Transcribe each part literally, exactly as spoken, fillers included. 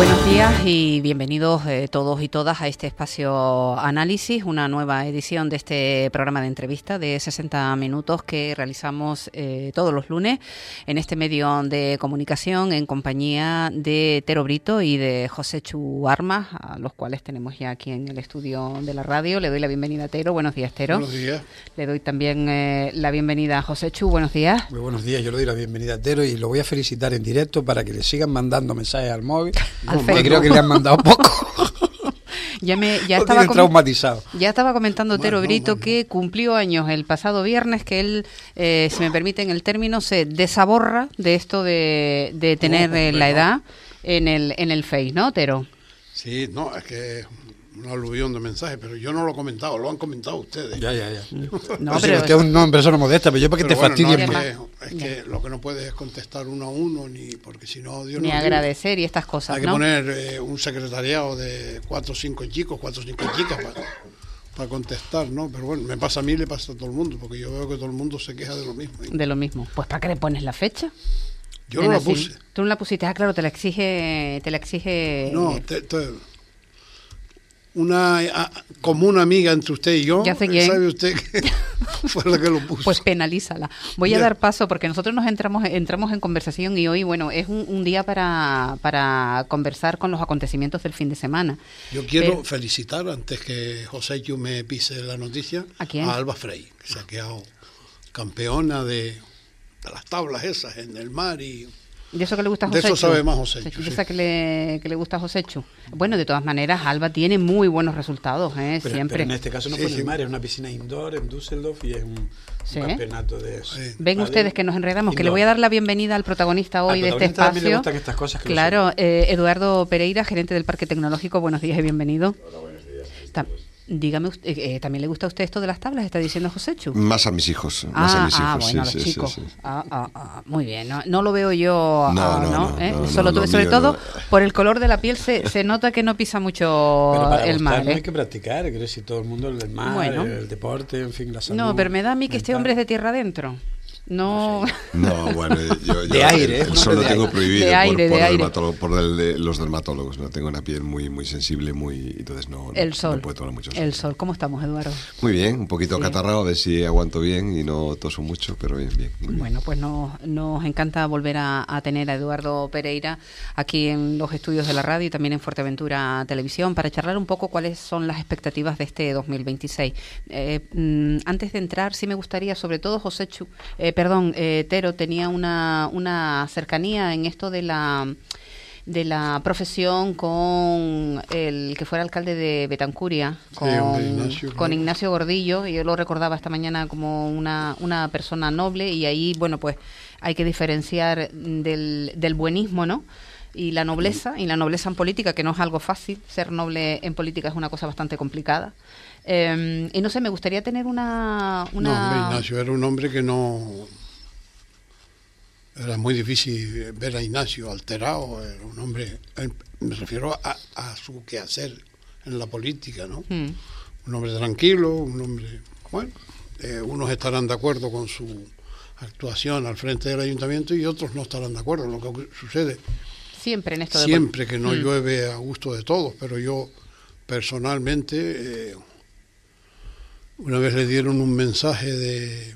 Buenos días y bienvenidos eh, todos y todas a este espacio Análisis, una nueva edición de este programa de entrevista de sesenta minutos que realizamos eh, todos los lunes en este medio de comunicación en compañía de Tero Brito y de Joséchu Armas, a los cuales tenemos ya aquí en el estudio de la radio. Le doy la bienvenida a Tero. Buenos días, Tero. Buenos días. Le doy también eh, la bienvenida a Joséchu. Buenos días. Muy buenos días. Yo le doy la bienvenida a Tero y lo voy a felicitar en directo para que le sigan mandando mensajes al móvil. Al que Facebook. creo que le han mandado poco. Ya me ya Lo estaba tienen traumatizado. Ya estaba comentando Tero Bueno, Brito bueno. que cumplió años el pasado viernes, que él, eh, si me permiten el término, se desaborra de esto de, de tener No, eh, hombre, la no. edad en el en el Face, ¿no, Tero? Sí, no, es que es un aluvión de mensajes, pero yo no lo he comentado, lo han comentado ustedes. Ya, ya, ya. No, No, pero usted es una persona modesta, pero yo para que Pero te bueno, fastidie no, más. es, que, es que lo que no puedes es contestar uno a uno, ni porque si no, Dios ni nos libre. agradecer y estas cosas, Hay que ¿no? poner eh, un secretariado de cuatro o cinco chicos, cuatro o cinco chicas para, para contestar, ¿no? Pero bueno, me pasa a mí, le pasa a todo el mundo, porque yo veo que todo el mundo se queja de lo mismo. Y De lo mismo. Pues ¿para qué le pones la fecha? yo De no la nacimiento. puse. Tú no la pusiste. Ah, claro, te la exige, te la exige. No, te- te- una a- común amiga entre usted y yo, Ya sé quién. sabe usted que fue la que lo puso. Pues penalízala. Voy a Ya. dar paso porque nosotros nos entramos entramos en conversación y hoy, bueno, es un, un día para, para conversar con los acontecimientos del fin de semana. Yo quiero Pero- felicitar, antes que José Yu me pise la noticia, ¿A quién? Alba Frey, que se ha quedado campeona de, de las tablas esas en el mar y De eso que le gusta a De Joséchu. eso sabe más Joséchu, De sí. esa que le, que le gusta a Joséchu. Bueno, de todas maneras, Alba tiene muy buenos resultados, ¿eh? Pero, Siempre. pero en este caso no Sí, fue en sí. el mar, es una piscina indoor en Düsseldorf y es un, un Sí. campeonato de eso. Sí. Ven ¿Vale? ustedes que nos enredamos, que le Indoor. voy a dar la bienvenida al protagonista hoy Al de este protagonista también le espacio. gustan estas cosas que lo Claro, eh, Eduardo Pereira, gerente del Parque Tecnológico. Buenos días y bienvenido. Hola, buenos días. Dígame, usted, eh, ¿también le gusta a usted esto de las tablas? Está diciendo Joséchu. Más a mis hijos, más Ah, a mis hijos, ah, bueno, a sí, los sí, chicos. sí, sí. Ah, ah, ah, muy bien. No, no lo veo yo. No, ah, no, no, ¿Eh? no, Solo no, tú- lo sobre mío todo no. por el color de la piel se, se nota que no pisa mucho Pero para el gustar mar. no ¿eh? hay que practicar, quiero decir, todo el mundo, el mar, Bueno. el deporte, en fin, la salud. No, pero me da a mí que este mental. hombre es de tierra adentro. No. No, bueno, yo, yo De aire, el ¿eh? sol lo De tengo aire. prohibido De por, aire, por de aire. dermatólogo- por el de- los dermatólogos. No tengo una piel muy muy sensible, muy entonces no. El no, sol. No puedo tomar mucho sol. El sol. ¿Cómo estamos, Eduardo? Muy bien, un poquito Sí. acatarrado, a ver si aguanto bien y no toso mucho, pero bien, bien. muy bien. Bueno, pues nos, nos encanta volver a, a tener a Eduardo Pereira aquí en los estudios de la radio y también en Fuerteventura Televisión para charlar un poco cuáles son las expectativas de este dos mil veintiséis. Eh, mm, antes de entrar, sí me gustaría, sobre todo Joséchu, eh, perdón, eh, Tero, tenía una, una cercanía en esto de la de la profesión con el que fuera alcalde de Betancuria, con, hombre, Ignacio, con claro. Ignacio Gordillo, y yo lo recordaba esta mañana como una, una persona noble, y ahí, bueno, pues hay que diferenciar del, del buenismo, ¿no? Y la nobleza, y la nobleza en política, que no es algo fácil, ser noble en política es una cosa bastante complicada. Eh, y no sé, me gustaría tener una... una... No, hombre, Ignacio era un hombre que no... Era muy difícil ver a Ignacio alterado, era un hombre, eh, me refiero a, a su quehacer en la política, ¿no? Mm. Un hombre tranquilo, un hombre... Bueno, eh, unos estarán de acuerdo con su actuación al frente del ayuntamiento y otros no estarán de acuerdo. Lo que sucede Siempre en esto de... siempre que no Mm. llueve a gusto de todos, pero yo personalmente eh, una vez le dieron un mensaje de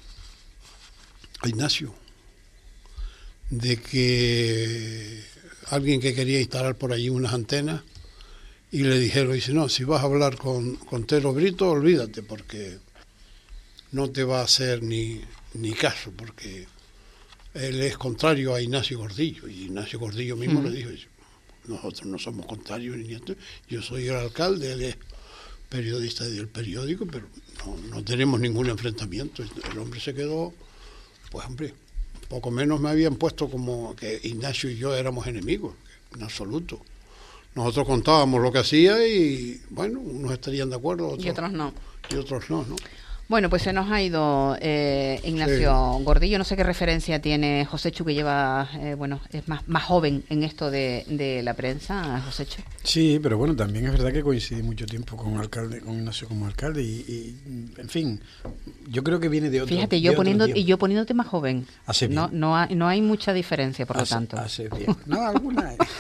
a Ignacio de que alguien que quería instalar por allí unas antenas y le dijeron, dice, no, si vas a hablar con, con Tero Brito, olvídate porque no te va a hacer ni, ni caso, porque él es contrario a Ignacio Gordillo, y Ignacio Gordillo mismo Mm. le dijo, nosotros no somos contrarios, ni esto. Yo soy el alcalde, él es periodista del periódico, pero no, no tenemos ningún enfrentamiento. El hombre se quedó, pues hombre, poco menos me habían puesto como que Ignacio y yo éramos enemigos, en absoluto. Nosotros contábamos lo que hacía y, bueno, unos estarían de acuerdo, otros, Y otros no. y otros no, ¿no? Bueno, pues se nos ha ido eh, Ignacio Sí. Gordillo. No sé qué referencia tiene Joséchu, que lleva, eh, bueno, es más, más joven en esto de, de la prensa, Joséchu. Sí, pero bueno, también es verdad que coincidí mucho tiempo con alcalde, con Ignacio como alcalde y, y, en fin, yo creo que viene de otro Fíjate, de yo otro poniendo tiempo. y yo poniéndote más joven. Hace bien. No, no hay, no hay mucha diferencia, por lo Hace- tanto. hace bien. No, alguna hay.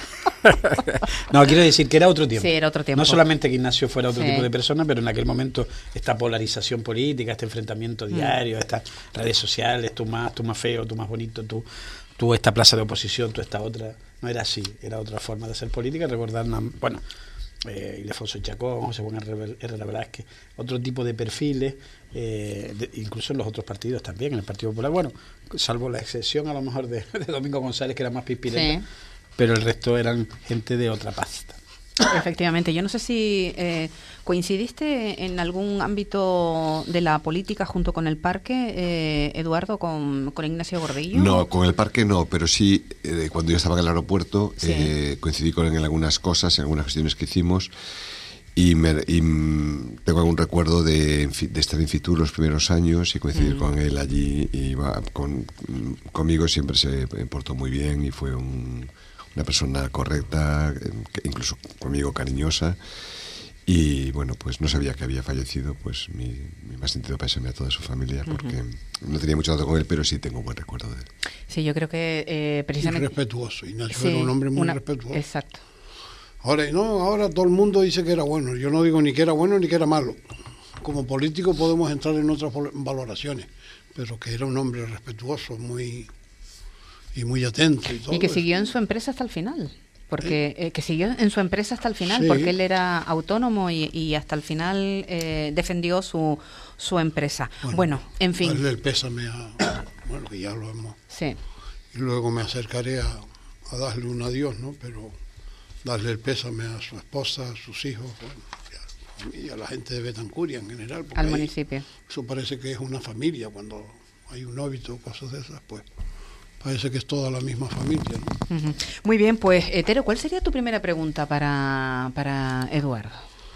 No, quiero decir que era otro tiempo. Sí, era otro tiempo. No solamente que Ignacio fuera otro Sí. tipo de persona, pero en aquel momento esta polarización política, este enfrentamiento diario, mm. estas redes sociales, tú más, tú más feo, tú más bonito, tú, tú esta plaza de oposición, tú esta otra. No era así, era otra forma de hacer política. Recordar, una, bueno, eh, Ildefonso Chacón, José Juan Herrera Velázquez, otro tipo de perfiles, eh, de, incluso en los otros partidos también, en el Partido Popular, bueno, salvo la excepción a lo mejor de, de Domingo González, que era más pispireta, sí. Pero el resto eran gente de otra pasta. Efectivamente, yo no sé si eh, coincidiste en algún ámbito de la política junto con el Parque, eh, Eduardo, con, con Ignacio Gordillo. No, con el Parque no, pero sí, eh, cuando yo estaba en el aeropuerto, sí. eh, coincidí con él en algunas cosas, en algunas gestiones que hicimos, y, me, y tengo algún recuerdo de, de estar en Fitur los primeros años y coincidir mm. con él allí, y va, con, conmigo siempre se portó muy bien y fue un... una persona correcta, incluso conmigo cariñosa, y bueno, pues no sabía que había fallecido, pues mi, mi más sentido pésame a toda su familia, porque uh-huh. no tenía mucho trato con él, pero sí tengo buen recuerdo de él. Sí, yo creo que eh, precisamente... Y respetuoso, Ignacio sí, era un hombre muy una... respetuoso. Exacto. Ahora, no, ahora todo el mundo dice que era bueno, yo no digo ni que era bueno ni que era malo. Como político podemos entrar en otras valoraciones, pero que era un hombre respetuoso, muy... y muy atento y todo. Y que eso. Siguió en su empresa hasta el final, porque ¿Eh? eh, que siguió en su empresa hasta el final, sí. porque él era autónomo y, y hasta el final eh, defendió su su empresa. Bueno, bueno en fin. Darle el pésame a, bueno, que ya lo hemos. Sí. Y luego me acercaré a, a darle un adiós, ¿no? Pero darle el pésame a su esposa, a sus hijos, bueno, y a la gente de Betancuria en general. Al municipio. Eso parece que es una familia cuando hay un óbito o cosas de esas, pues. Parece que es toda la misma familia, ¿no? Uh-huh. Muy bien, pues, Etero, ¿cuál sería tu primera pregunta para, para Eduardo?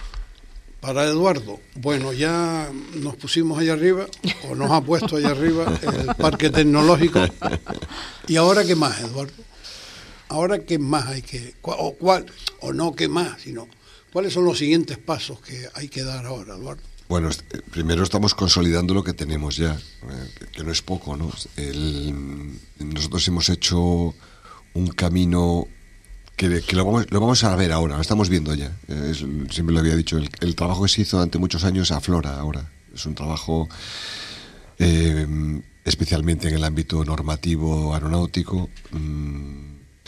Para Eduardo, bueno, ya nos pusimos allá arriba, o nos ha puesto allá arriba el parque tecnológico. ¿Y ahora qué más, Eduardo? ¿Ahora qué más hay que...? O, cuál, o no qué más, sino... ¿Cuáles son los siguientes pasos que hay que dar ahora, Eduardo? Bueno, primero estamos consolidando lo que tenemos ya, eh, que no es poco, ¿no? El, nosotros hemos hecho un camino que, que lo, vamos, lo vamos a ver ahora, lo estamos viendo ya. Es, siempre lo había dicho, el, el trabajo que se hizo durante muchos años aflora ahora. Es un trabajo, eh, especialmente en el ámbito normativo aeronáutico, mmm,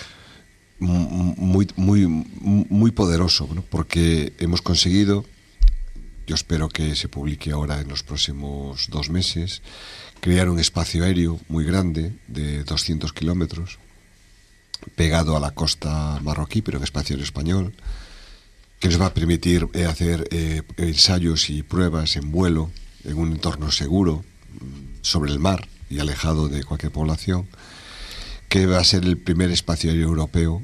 muy, muy, muy poderoso, ¿no? Porque hemos conseguido... Yo espero que se publique ahora en los próximos dos meses, crear un espacio aéreo muy grande de doscientos kilómetros, pegado a la costa marroquí, pero en espacio aéreo español, que nos va a permitir eh, hacer eh, ensayos y pruebas en vuelo, en un entorno seguro, sobre el mar y alejado de cualquier población, que va a ser el primer espacio aéreo europeo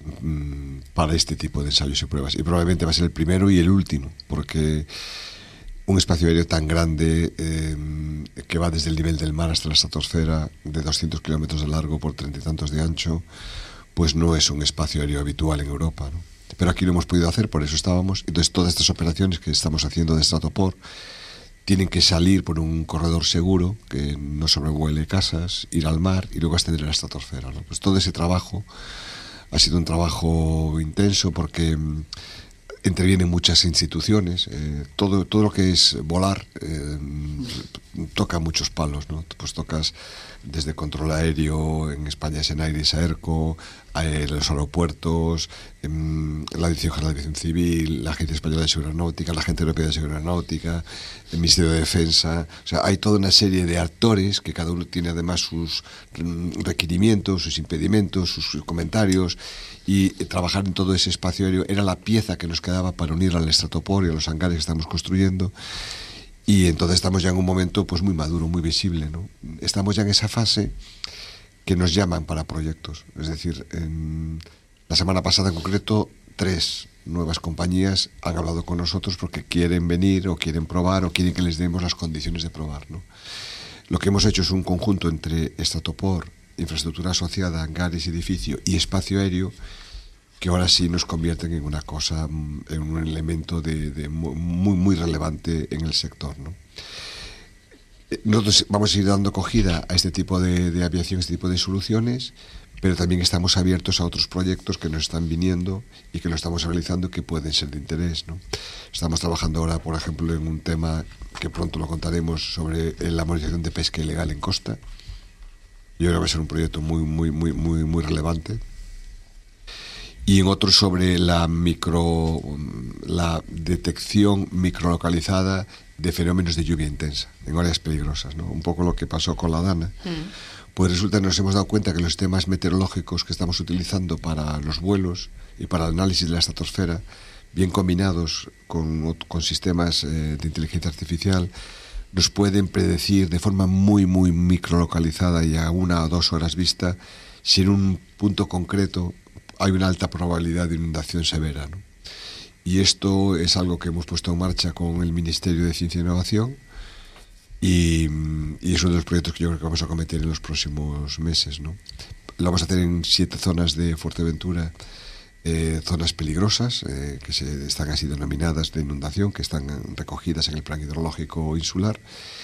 para este tipo de ensayos y pruebas, y probablemente va a ser el primero y el último, porque un espacio aéreo tan grande eh, que va desde el nivel del mar hasta la estratosfera, de doscientos kilómetros de largo por treinta y tantos de ancho, pues no es un espacio aéreo habitual en Europa, ¿no? Pero aquí lo hemos podido hacer, por eso estábamos. Entonces todas estas operaciones que estamos haciendo de Stratoport tienen que salir por un corredor seguro, que no sobrevuele casas, ir al mar y luego ascender a la estratosfera, ¿no? Pues todo ese trabajo ha sido un trabajo intenso, porque mmm, intervienen muchas instituciones, eh, todo todo lo que es volar eh, toca muchos palos, ¿no? Pues tocas desde control aéreo, en España es en Aires, AERCO, eh, los aeropuertos, eh, la Dirección General de Aviación Civil, la Agencia Española de Seguridad Aeronáutica, la Agencia Europea de Seguridad Aeronáutica, el Ministerio de Defensa. O sea, hay toda una serie de actores que cada uno tiene además sus requerimientos, sus impedimentos, sus comentarios, y trabajar en todo ese espacio aéreo era la pieza que nos quedaba para unir al Stratoport y a los hangares que estamos construyendo. Y entonces estamos ya en un momento pues muy maduro, muy visible, ¿no? Estamos ya en esa fase que nos llaman para proyectos. Es decir, en la semana pasada en concreto, tres nuevas compañías han hablado con nosotros porque quieren venir o quieren probar o quieren que les demos las condiciones de probar, ¿no? Lo que hemos hecho es un conjunto entre Stratoport, infraestructura asociada, hangares, edificio y espacio aéreo, que ahora sí nos convierten en una cosa, en un elemento de, de muy, muy relevante en el sector, ¿no? Nosotros vamos a ir dando acogida a este tipo de, de aviación, este tipo de soluciones, pero también estamos abiertos a otros proyectos que nos están viniendo y que lo estamos realizando que pueden ser de interés, ¿no? Estamos trabajando ahora, por ejemplo, en un tema que pronto lo contaremos sobre la monitorización de pesca ilegal en costa. Yo creo que va a ser un proyecto muy, muy, muy, muy, muy relevante. Y en otro sobre la micro, la detección microlocalizada de fenómenos de lluvia intensa en áreas peligrosas, ¿no? Un poco lo que pasó con la Dana. Mm. Pues resulta que nos hemos dado cuenta que los sistemas meteorológicos que estamos utilizando para los vuelos y para el análisis de la estratosfera, bien combinados con, con sistemas eh, de inteligencia artificial, nos pueden predecir de forma muy, muy microlocalizada y a una o dos horas vista si en un punto concreto hay una alta probabilidad de inundación severa, ¿no? Y esto es algo que hemos puesto en marcha con el Ministerio de Ciencia e Innovación. Y, y es uno de los proyectos que yo creo que vamos a cometer en los próximos meses, ¿no? Lo vamos a hacer en siete zonas de Fuerteventura, eh, zonas peligrosas, eh, que se, están así denominadas de inundación, que están recogidas en el Plan Hidrológico Insular.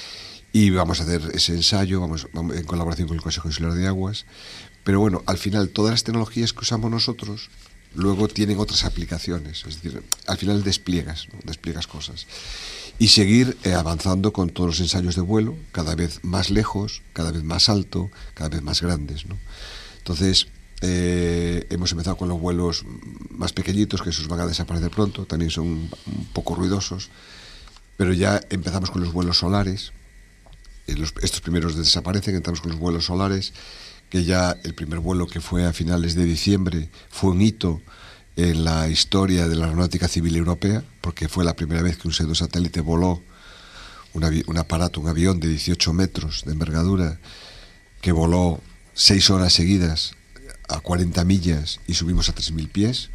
Y vamos a hacer ese ensayo vamos, vamos, en colaboración con el Consejo Insular de Aguas. Pero bueno, al final todas las tecnologías que usamos nosotros luego tienen otras aplicaciones, es decir, al final despliegas, ¿no? Despliegas cosas. Y seguir eh, avanzando con todos los ensayos de vuelo, cada vez más lejos, cada vez más alto, cada vez más grandes, ¿no? Entonces, eh, hemos empezado con los vuelos más pequeñitos, que esos van a desaparecer pronto, también son un poco ruidosos, pero ya empezamos con los vuelos solares, eh, los, estos primeros desaparecen, entramos con los vuelos solares, que ya el primer vuelo, que fue a finales de diciembre, fue un hito en la historia de la aeronáutica civil europea, porque fue la primera vez que un pseudosatélite voló un, avi- un aparato, un avión de dieciocho metros de envergadura, que voló seis horas seguidas a cuarenta millas y subimos a tres mil pies.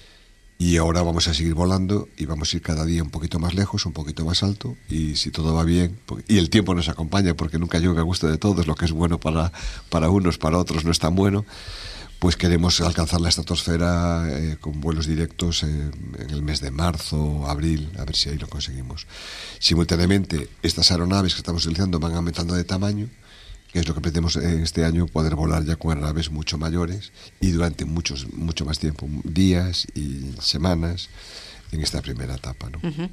Y ahora vamos a seguir volando y vamos a ir cada día un poquito más lejos, un poquito más alto, y si todo va bien, y el tiempo nos acompaña, porque nunca llueve a gusto de todos, lo que es bueno para, para unos, para otros no es tan bueno, pues queremos alcanzar la estratosfera eh, con vuelos directos eh, en el mes de marzo, abril, a ver si ahí lo conseguimos. Simultáneamente, estas aeronaves que estamos utilizando van aumentando de tamaño, que es lo que pretendemos este año, poder volar ya con aeronaves mucho mayores y durante muchos mucho más tiempo, días y semanas en esta primera etapa, ¿no? Uh-huh.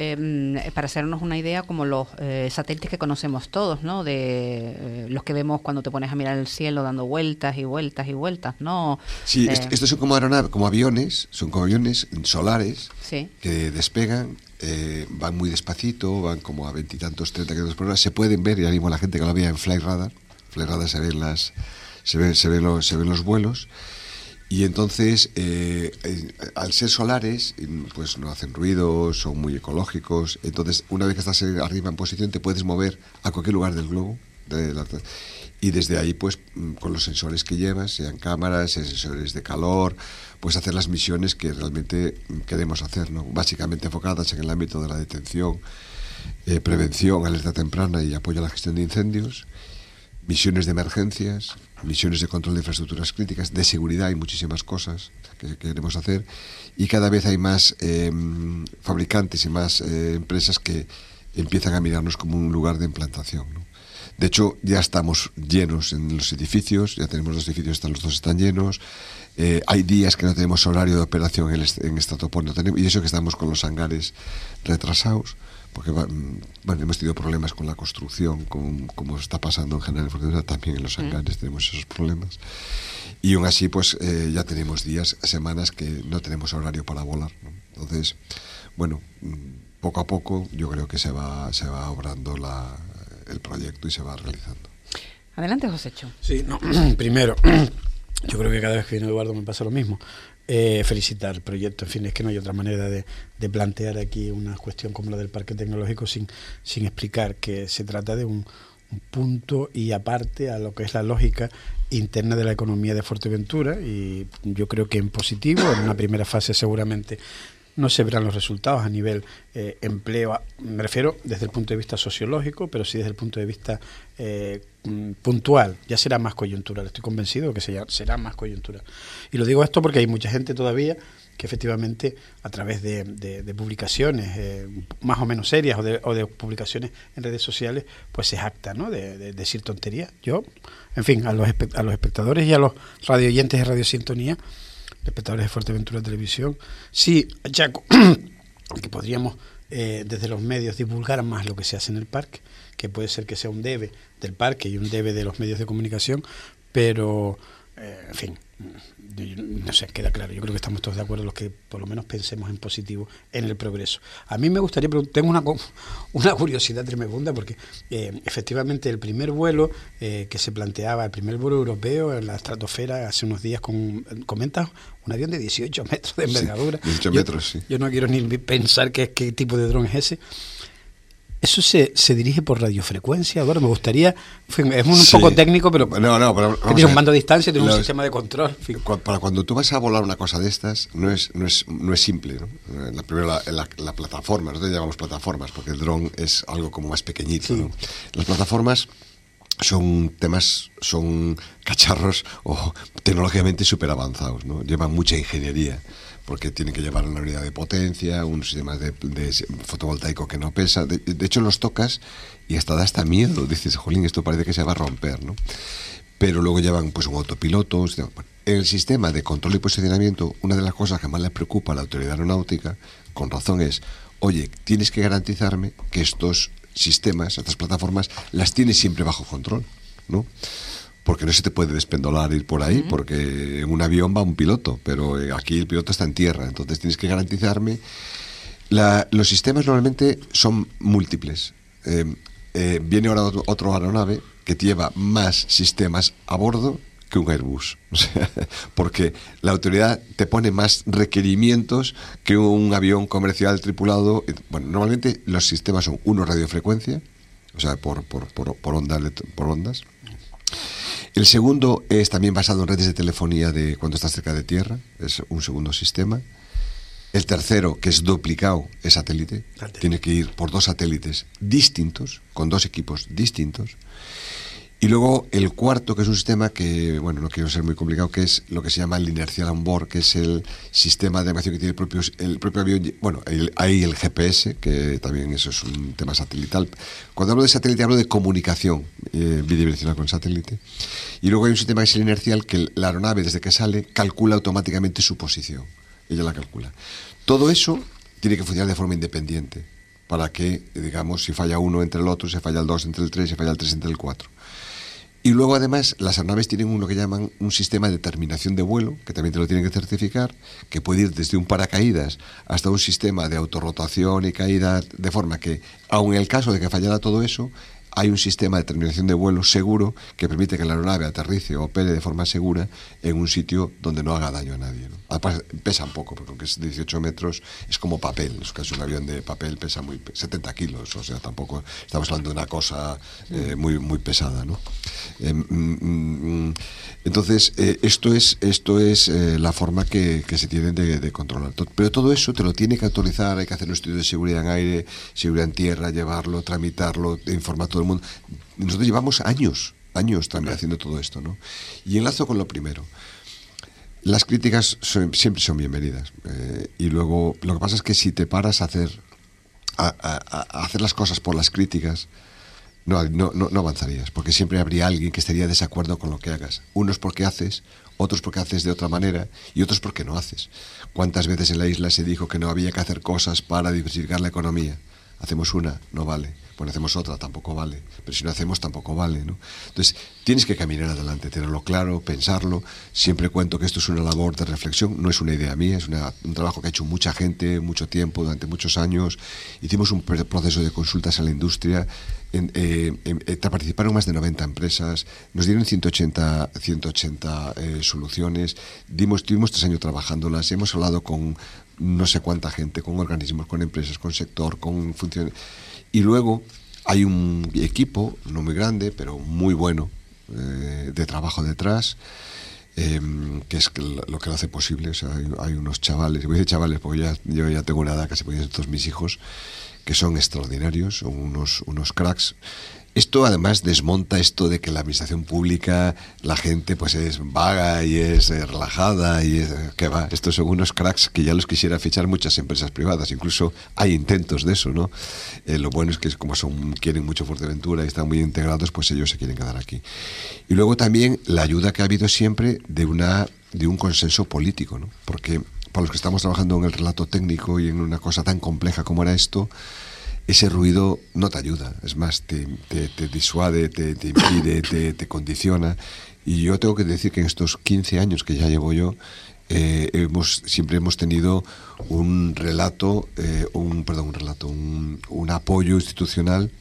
Eh, para hacernos una idea, como los eh, satélites que conocemos todos, ¿no? De eh, los que vemos cuando te pones a mirar el cielo dando vueltas y vueltas y vueltas, ¿no? Sí, eh, estos son como aeronaves, como aviones, son como aviones solares, sí, que despegan, eh, van muy despacito, van como a veintitantos, treinta kilómetros por hora, se pueden ver, y animo a la gente que lo vea en Flyradar, Flyradar se ven las, se ven, se ven los, se ven los vuelos. Y entonces, eh, eh, al ser solares, pues no hacen ruido, son muy ecológicos. Entonces, una vez que estás arriba en posición, te puedes mover a cualquier lugar del globo. De la, y desde ahí, pues, con los sensores que llevas, sean cámaras, sean sensores de calor, pues hacer las misiones que realmente queremos hacer, ¿no? Básicamente enfocadas en el ámbito de la detención, eh, prevención, alerta temprana y apoyo a la gestión de incendios, misiones de emergencias, misiones de control de infraestructuras críticas, de seguridad y muchísimas cosas que queremos hacer, y cada vez hay más eh, fabricantes y más eh, empresas que empiezan a mirarnos como un lugar de implantación, ¿no? De hecho, ya estamos llenos en los edificios, ya tenemos los edificios, están, los dos están llenos, eh, hay días que no tenemos horario de operación en, en Stratoport, no tenemos, y eso que estamos con los hangares retrasados, porque bueno, hemos tenido problemas con la construcción, con, como está pasando en general en Fuerteventura, también en los hangares tenemos esos problemas, y aún así pues eh, ya tenemos días, semanas que no tenemos horario para volar, ¿no? Entonces, bueno, poco a poco yo creo que se va, se va obrando la, el proyecto y se va realizando. Adelante, Josécho. Sí, no, primero, yo creo que cada vez que viene Eduardo me pasa lo mismo. Eh, felicitar el proyecto, en fin, es que no hay otra manera de, de plantear aquí una cuestión como la del parque tecnológico sin, sin explicar que se trata de un, un punto y aparte a lo que es la lógica interna de la economía de Fuerteventura, y yo creo que en positivo, en una primera fase seguramente no se verán los resultados a nivel eh, empleo, me refiero desde el punto de vista sociológico, pero sí desde el punto de vista eh, puntual, ya será más coyuntural, estoy convencido de que será, será más coyuntural. Y lo digo esto porque hay mucha gente todavía que efectivamente a través de, de, de publicaciones eh, más o menos serias o de, o de publicaciones en redes sociales, pues se jacta, ¿no?, de, de decir tonterías. Yo, en fin, a los, a los espectadores y a los radioyentes de Radio Sintonía, espectadores de Fuerteventura Televisión, sí, ya que podríamos eh, desde los medios divulgar más lo que se hace en el parque, que puede ser que sea un debe del parque y un debe de los medios de comunicación, pero eh, en fin, no sé, queda claro. Yo creo que estamos todos de acuerdo los que por lo menos pensemos en positivo en el progreso. A mí me gustaría preguntar, tengo una, una curiosidad tremenda, porque eh, efectivamente el primer vuelo eh, que se planteaba, el primer vuelo europeo en la estratosfera hace unos días, con, comentas, un avión de dieciocho metros de envergadura. Sí, dieciocho metros, yo, sí. Yo no quiero ni pensar qué, qué tipo de dron es ese. ¿Eso se, se dirige por radiofrecuencia? Ahora me gustaría, en fin, es un sí. poco técnico, pero, no, no, pero tiene un mando a distancia, tiene los, un sistema de control. En fin. Para cuando tú vas a volar una cosa de estas, no es no es, no es simple, ¿no? La, primero la, la, la plataforma, nosotros llamamos plataformas, porque el dron es algo como más pequeñito, sí. ¿no? Las plataformas son temas, son cacharros o tecnológicamente súper avanzados, ¿no? Llevan mucha ingeniería, porque tienen que llevar una unidad de potencia, un sistema de, de fotovoltaico que no pesa. De, de hecho, los tocas y hasta da hasta miedo. Dices, jolín, esto parece que se va a romper, ¿no? Pero luego llevan pues un autopiloto. Bueno, en el sistema de control y posicionamiento, una de las cosas que más le preocupa a la autoridad aeronáutica, con razón, es, oye, tienes que garantizarme que estos sistemas, estas plataformas, las tienes siempre bajo control, ¿no? Porque no se te puede despendolar ir por ahí, uh-huh. porque en un avión va un piloto, pero aquí el piloto está en tierra, entonces tienes que garantizarme. La, los sistemas normalmente son múltiples. Eh, eh, viene ahora otro, otro aeronave que lleva más sistemas a bordo que un Airbus, o sea, porque la autoridad te pone más requerimientos que un avión comercial tripulado. Bueno, normalmente los sistemas son uno, radiofrecuencia, o sea, por, por, por, por, onda, por ondas. El segundo es también basado en redes de telefonía de cuando estás cerca de tierra, es un segundo sistema. El tercero, que es duplicado, es satélite. satélite. Tiene que ir por dos satélites distintos, con dos equipos distintos. Y luego el cuarto, que es un sistema que, bueno, no quiero ser muy complicado, que es lo que se llama el inercial on board, que es el sistema de navegación que tiene el propio, el propio avión. Bueno, el, hay el G P S, que también eso es un tema satelital. Cuando hablo de satélite hablo de comunicación eh, bidireccional con satélite. Y luego hay un sistema que es el inercial, que la aeronave desde que sale calcula automáticamente su posición. Ella la calcula. Todo eso tiene que funcionar de forma independiente, para que, digamos, si falla uno entre el otro, si falla el dos entre el tres, si falla el tres entre el cuatro. Y luego además las aeronaves tienen uno que llaman un sistema de terminación de vuelo, que también te lo tienen que certificar, que puede ir desde un paracaídas hasta un sistema de autorrotación y caída, de forma que, aun en el caso de que fallara todo eso, hay un sistema de terminación de vuelo seguro que permite que la aeronave aterrice o opere de forma segura en un sitio donde no haga daño a nadie, ¿no? Además, pesa un poco, porque aunque es dieciocho metros, es como papel. Es casi un avión de papel, pesa muy setenta kilos, o sea, tampoco estamos hablando de una cosa eh, muy muy pesada, ¿no? Eh, mm, mm, entonces, eh, esto es esto es eh, la forma que, que se tiene de, de controlar. Pero todo eso te lo tiene que autorizar, hay que hacer un estudio de seguridad en aire, seguridad en tierra, llevarlo, tramitarlo, informar todo el mundo. Nosotros llevamos años, años también haciendo todo esto, ¿no? Y enlazo con lo primero. Las críticas son, siempre son bienvenidas. Eh, y luego, lo que pasa es que si te paras a hacer, a, a, a hacer las cosas por las críticas, no, no, no, no avanzarías, porque siempre habría alguien que estaría de desacuerdo con lo que hagas. Unos porque haces, otros porque haces de otra manera y otros porque no haces. ¿Cuántas veces en la isla se dijo que no había que hacer cosas para diversificar la economía? Hacemos una, no vale. Bueno, hacemos otra, tampoco vale. Pero si no hacemos, tampoco vale, ¿no? Entonces, tienes que caminar adelante, tenerlo claro, pensarlo. Siempre cuento que esto es una labor de reflexión, no es una idea mía, es una, un trabajo que ha hecho mucha gente, mucho tiempo, durante muchos años. Hicimos un proceso de consultas a la industria, en, eh, en, en, participaron más de noventa empresas, nos dieron ciento ochenta eh, soluciones, dimos, estuvimos tres años trabajándolas, hemos hablado con no sé cuánta gente, con organismos, con empresas, con sector, con funcionarios. Y luego hay un equipo, no muy grande, pero muy bueno, eh, de trabajo detrás, eh, que es lo que lo hace posible. O sea, hay, hay unos chavales, voy a decir chavales porque ya, yo ya tengo una edad, casi podían ser todos mis hijos, que son extraordinarios, son unos, unos cracks. Esto además desmonta esto de que la administración pública, la gente pues es vaga y es eh, relajada y es, eh, que va, estos son unos cracks que ya los quisiera fichar muchas empresas privadas, incluso hay intentos de eso, ¿no? Eh, lo bueno es que como son quieren mucho Fuerteventura y están muy integrados, pues ellos se quieren quedar aquí. Y luego también la ayuda que ha habido siempre de una de un consenso político, ¿no? Porque para los que estamos trabajando en el relato técnico y en una cosa tan compleja como era esto, ese ruido no te ayuda, es más, te, te, te disuade, te, te impide, te, te condiciona. Y yo tengo que decir que en estos quince años que ya llevo yo, eh, hemos, siempre hemos tenido un relato, eh, un perdón, un relato, un, un apoyo institucional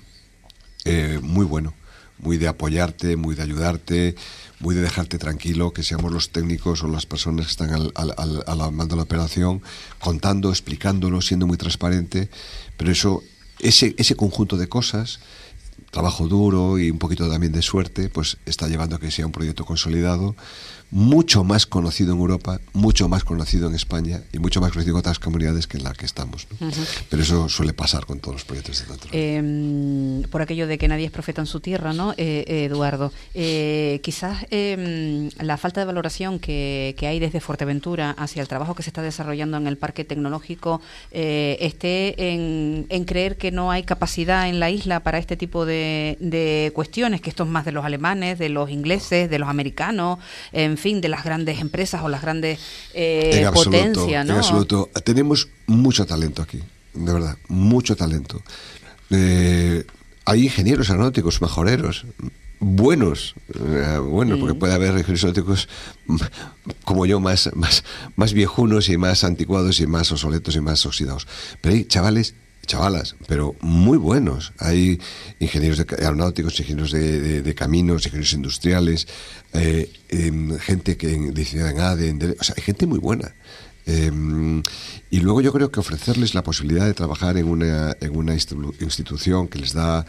eh, muy bueno, muy de apoyarte, muy de ayudarte, muy de dejarte tranquilo, que seamos los técnicos o las personas que están al, al, al, al mando de la operación, contando, explicándolo, siendo muy transparente, pero eso... Ese, ese conjunto de cosas, trabajo duro y un poquito también de suerte, pues está llevando a que sea un proyecto consolidado, mucho más conocido en Europa, mucho más conocido en España y mucho más conocido en otras comunidades que en la que estamos, ¿no? Uh-huh. Pero eso suele pasar con todos los proyectos de teatro. Eh, por aquello de que nadie es profeta en su tierra, ¿no, eh, Eduardo? Eh, quizás eh, la falta de valoración que, que hay desde Fuerteventura hacia el trabajo que se está desarrollando en el parque tecnológico eh, esté en, en creer que no hay capacidad en la isla para este tipo de, de cuestiones, que esto es más de los alemanes, de los ingleses, de los americanos, en fin, de las grandes empresas o las grandes eh, potencias, ¿no? En absoluto. Tenemos mucho talento aquí, de verdad, mucho talento. Eh, hay ingenieros aeronáuticos mejoreros, buenos, eh, buenos, sí. Porque puede haber ingenieros aeronáuticos como yo, más, más, más viejunos y más anticuados y más obsoletos y más oxidados. Pero hay chavales... chavalas, pero muy buenos. Hay ingenieros de aeronáuticos, ingenieros de, de, de caminos, ingenieros industriales, eh, eh, gente que decide en A D E, en D E, o sea, hay gente muy buena. Eh, y luego yo creo que ofrecerles la posibilidad de trabajar en una, en una institución que les da...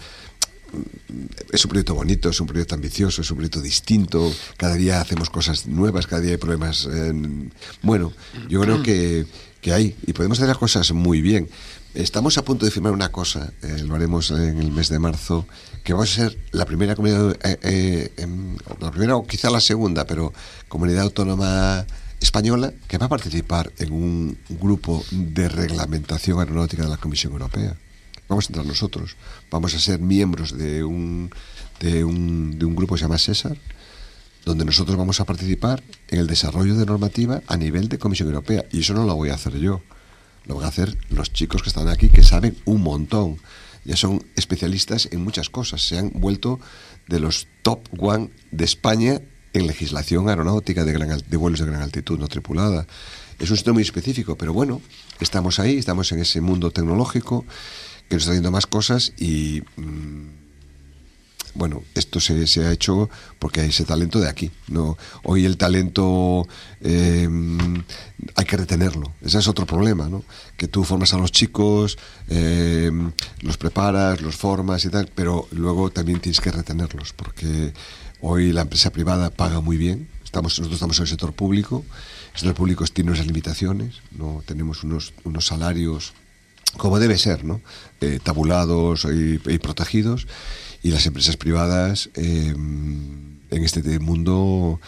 Es un proyecto bonito, es un proyecto ambicioso, es un proyecto distinto, cada día hacemos cosas nuevas, cada día hay problemas. Eh, bueno, yo creo que, que hay, y podemos hacer las cosas muy bien. Estamos a punto de firmar una cosa, eh, lo haremos en el mes de marzo, que va a ser la primera comunidad, eh, eh, en, la primera o quizá la segunda, pero comunidad autónoma española que va a participar en un grupo de reglamentación aeronáutica de la Comisión Europea. Vamos a entrar nosotros, vamos a ser miembros de un, de un, de un grupo que se llama César, donde nosotros vamos a participar en el desarrollo de normativa a nivel de Comisión Europea, y eso no lo voy a hacer yo. Lo van a hacer los chicos que están aquí, que saben un montón. Ya son especialistas en muchas cosas. Se han vuelto de los top one de España en legislación aeronáutica de, gran, de vuelos de gran altitud no tripulada. Es un sitio muy específico, pero bueno, estamos ahí, estamos en ese mundo tecnológico que nos está haciendo más cosas y... Mmm, bueno, esto se, se ha hecho porque hay ese talento de aquí, ¿no? Hoy el talento eh, hay que retenerlo. Ese es otro problema, ¿no? Que tú formas a los chicos, eh, los preparas, los formas y tal, pero luego también tienes que retenerlos, porque hoy la empresa privada paga muy bien. Estamos, nosotros estamos en el sector público. El sector público tiene unas limitaciones, no tenemos unos, unos salarios como debe ser, ¿no? Eh, tabulados y, y protegidos. Y las empresas privadas eh, en este mundo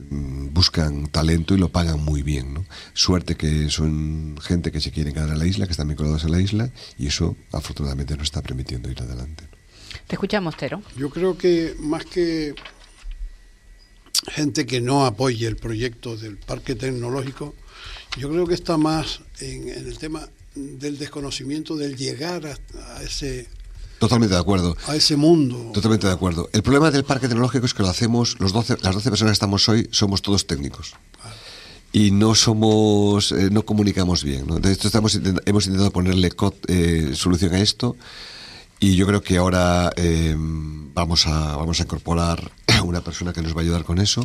buscan talento y lo pagan muy bien, ¿no? Suerte que son gente que se quiere quedar en la isla, que están vinculados a la isla, y eso afortunadamente nos está permitiendo ir adelante. Te escuchamos, Tero. Yo creo que más que gente que no apoye el proyecto del parque tecnológico, yo creo que está más en, en el tema del desconocimiento, del llegar a, a ese... Totalmente de acuerdo. A ese mundo. Totalmente de acuerdo. El problema del parque tecnológico es que lo hacemos, los doce, las doce personas que estamos hoy, somos todos técnicos. Claro. Y no somos, eh, no comunicamos bien, ¿no? De esto estamos intent- hemos intentado ponerle co- eh, solución a esto, y yo creo que ahora eh, vamos a vamos a incorporar a una persona que nos va a ayudar con eso.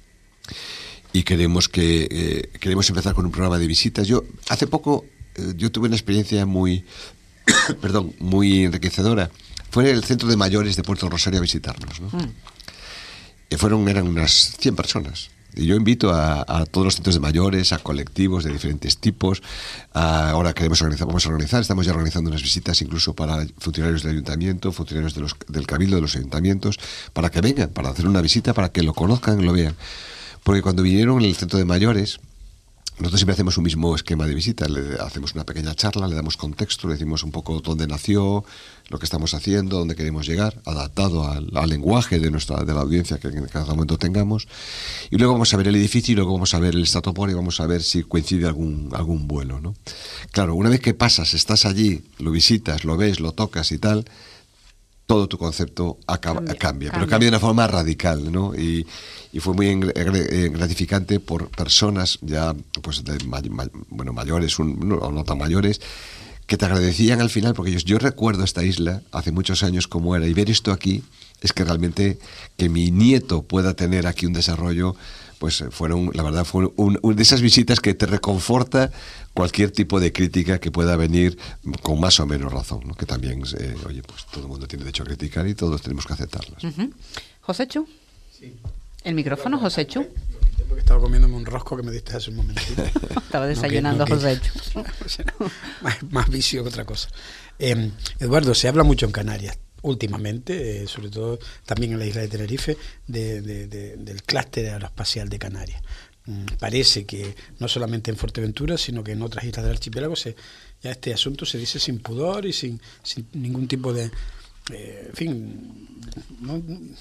Y queremos que eh, queremos empezar con un programa de visitas. Yo hace poco eh, yo tuve una experiencia muy perdón, muy enriquecedora. Fue en el centro de mayores de Puerto Rosario a visitarnos, ¿no? Mm. Y fueron, eran unas cien personas. Y yo invito a, a todos los centros de mayores, a colectivos de diferentes tipos. A, ahora queremos organizar, vamos a organizar, estamos ya organizando unas visitas incluso para funcionarios del ayuntamiento, funcionarios de los, del cabildo de los ayuntamientos, para que vengan, para hacer una visita, para que lo conozcan, lo vean. Porque cuando vinieron en el centro de mayores, nosotros siempre hacemos un mismo esquema de visita, le hacemos una pequeña charla, le damos contexto, le decimos un poco dónde nació, lo que estamos haciendo, dónde queremos llegar, adaptado al, al lenguaje de nuestra de la audiencia que en cada momento tengamos, y luego vamos a ver el edificio y luego vamos a ver el stratopor y vamos a ver si coincide algún algún vuelo, ¿no? Claro, una vez que pasas, estás allí, lo visitas, lo ves, lo tocas y tal, todo tu concepto acaba, cambia, cambia, pero cambia de una forma radical, ¿no? Y, y fue muy gratificante por personas ya, pues, de may, may, bueno, mayores o no, no tan mayores, que te agradecían al final, porque ellos, yo recuerdo esta isla hace muchos años como era, y ver esto aquí es que realmente que mi nieto pueda tener aquí un desarrollo, pues fueron, la verdad, fue un, un de esas visitas que te reconforta cualquier tipo de crítica que pueda venir con más o menos razón, ¿no? Que también, eh, oye, pues todo el mundo tiene derecho a criticar y todos tenemos que aceptarlas. Uh-huh. Joséchu. Sí. El micrófono, Joséchu. Porque estaba comiéndome un rosco que me diste hace un momentito. Estaba desayunando, no, Joséchu. más, más vicio que otra cosa. Eh, Eduardo, se habla mucho en Canarias últimamente, eh, sobre todo también en la isla de Tenerife, de, de, de, del clúster aeroespacial de Canarias. Mm, parece que no solamente en Fuerteventura, sino que en otras islas del archipiélago se, ya este asunto se dice sin pudor y sin, sin ningún tipo de, eh, en fin, no,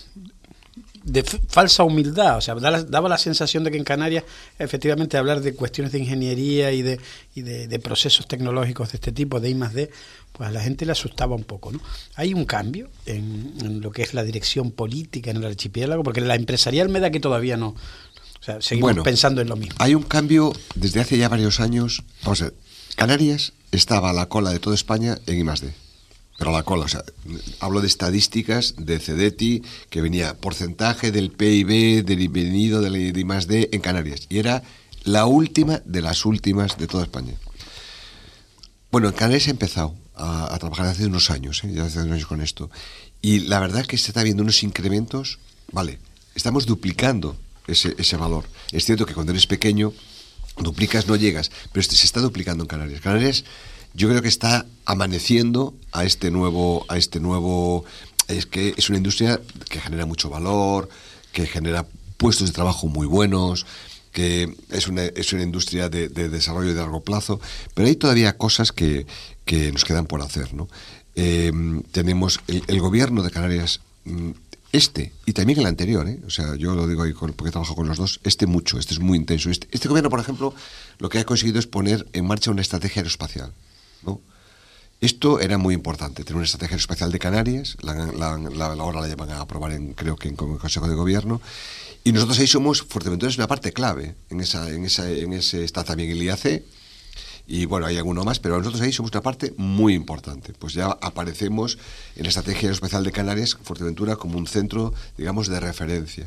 de f- falsa humildad. O sea, da la, daba la sensación de que en Canarias efectivamente hablar de cuestiones de ingeniería y de, y de, de procesos tecnológicos de este tipo, de I más D, pues a la gente le asustaba un poco, ¿no? Hay un cambio en, en lo que es la dirección política en el archipiélago, porque la empresarial me da que todavía no. O sea, seguimos bueno, pensando en lo mismo. Hay un cambio desde hace ya varios años. Vamos a ver, Canarias estaba a la cola de toda España en I más D. Pero a la cola, o sea, hablo de estadísticas de CEDETI, que venía porcentaje del P I B devenido de I más D en Canarias. Y era la última de las últimas de toda España. Bueno, en Canarias he empezado a, a trabajar hace unos años, ¿eh? ya hace unos años con esto. Y la verdad es que se está viendo unos incrementos, vale, estamos duplicando ese, ese valor. Es cierto que cuando eres pequeño, duplicas, no llegas, pero este, se está duplicando en Canarias. Canarias, yo creo que está amaneciendo a este nuevo, a este nuevo, es que es una industria que genera mucho valor, que genera puestos de trabajo muy buenos, que es una, es una industria de, de desarrollo de largo plazo, pero hay todavía cosas que, que nos quedan por hacer, ¿no? Eh, tenemos el, el gobierno de Canarias, este y también el anterior, ¿eh? O sea, yo lo digo ahí con, porque trabajo con los dos, este mucho, este es muy intenso. Este, este gobierno, por ejemplo, lo que ha conseguido es poner en marcha una estrategia aeroespacial, ¿no? Esto era muy importante, tener una estrategia aeroespacial de Canarias, la, la, la, ahora la llevan a aprobar en, creo que en el Consejo de Gobierno, y nosotros ahí somos, Fuerteventura es una parte clave, en esa, en esa, en ese está también el I A C, y bueno, hay alguno más, pero nosotros ahí somos una parte muy importante. Pues ya aparecemos en la estrategia aeroespacial de Canarias, Fuerteventura, como un centro, digamos, de referencia.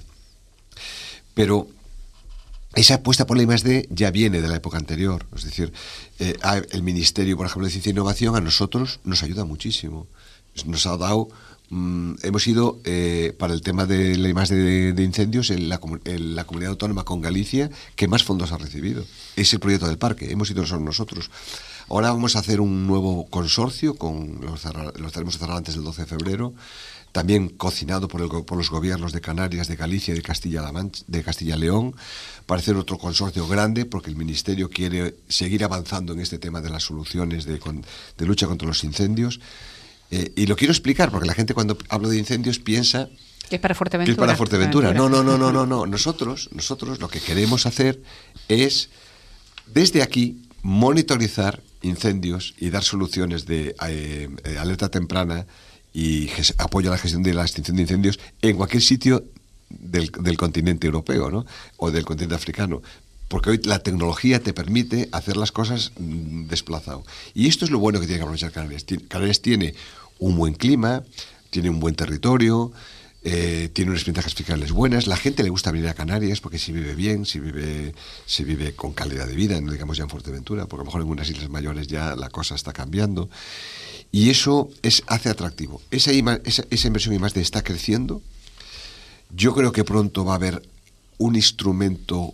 Pero esa apuesta por la I más D ya viene de la época anterior. Es decir, eh, el Ministerio, por ejemplo, de Ciencia e Innovación a nosotros nos ayuda muchísimo. Nos ha dado, mmm, hemos ido eh, para el tema de la I más D de, de incendios en la, en la comunidad autónoma con Galicia que más fondos ha recibido. Es el proyecto del parque, hemos ido nosotros. Ahora vamos a hacer un nuevo consorcio, con los, los estaremos cerrando antes del doce de febrero, también cocinado por, el, por los gobiernos de Canarias, de Galicia y de Castilla-La Mancha, de Castilla-León, para hacer otro consorcio grande, porque el Ministerio quiere seguir avanzando en este tema de las soluciones de, de lucha contra los incendios. Eh, y lo quiero explicar, porque la gente cuando hablo de incendios piensa que es para Fuerteventura. Que es para Fuerteventura. No, no, no, no, no, no. Nosotros, nosotros lo que queremos hacer es, desde aquí, monitorizar incendios y dar soluciones de eh, eh, alerta temprana y apoyo a la gestión de la extinción de incendios en cualquier sitio del, del continente europeo, ¿no? O del continente africano. Porque hoy la tecnología te permite hacer las cosas mmm, desplazado. Y esto es lo bueno que tiene que aprovechar Canarias. Canarias tiene un buen clima, tiene un buen territorio, eh, tiene unas ventajas fiscales buenas. La gente le gusta venir a Canarias porque si vive bien, si vive, si vive con calidad de vida, no digamos ya en Fuerteventura, porque a lo mejor en unas islas mayores ya la cosa está cambiando. Y eso es, hace atractivo. Esa, esa, esa inversión I más D está creciendo. Yo creo que pronto va a haber un instrumento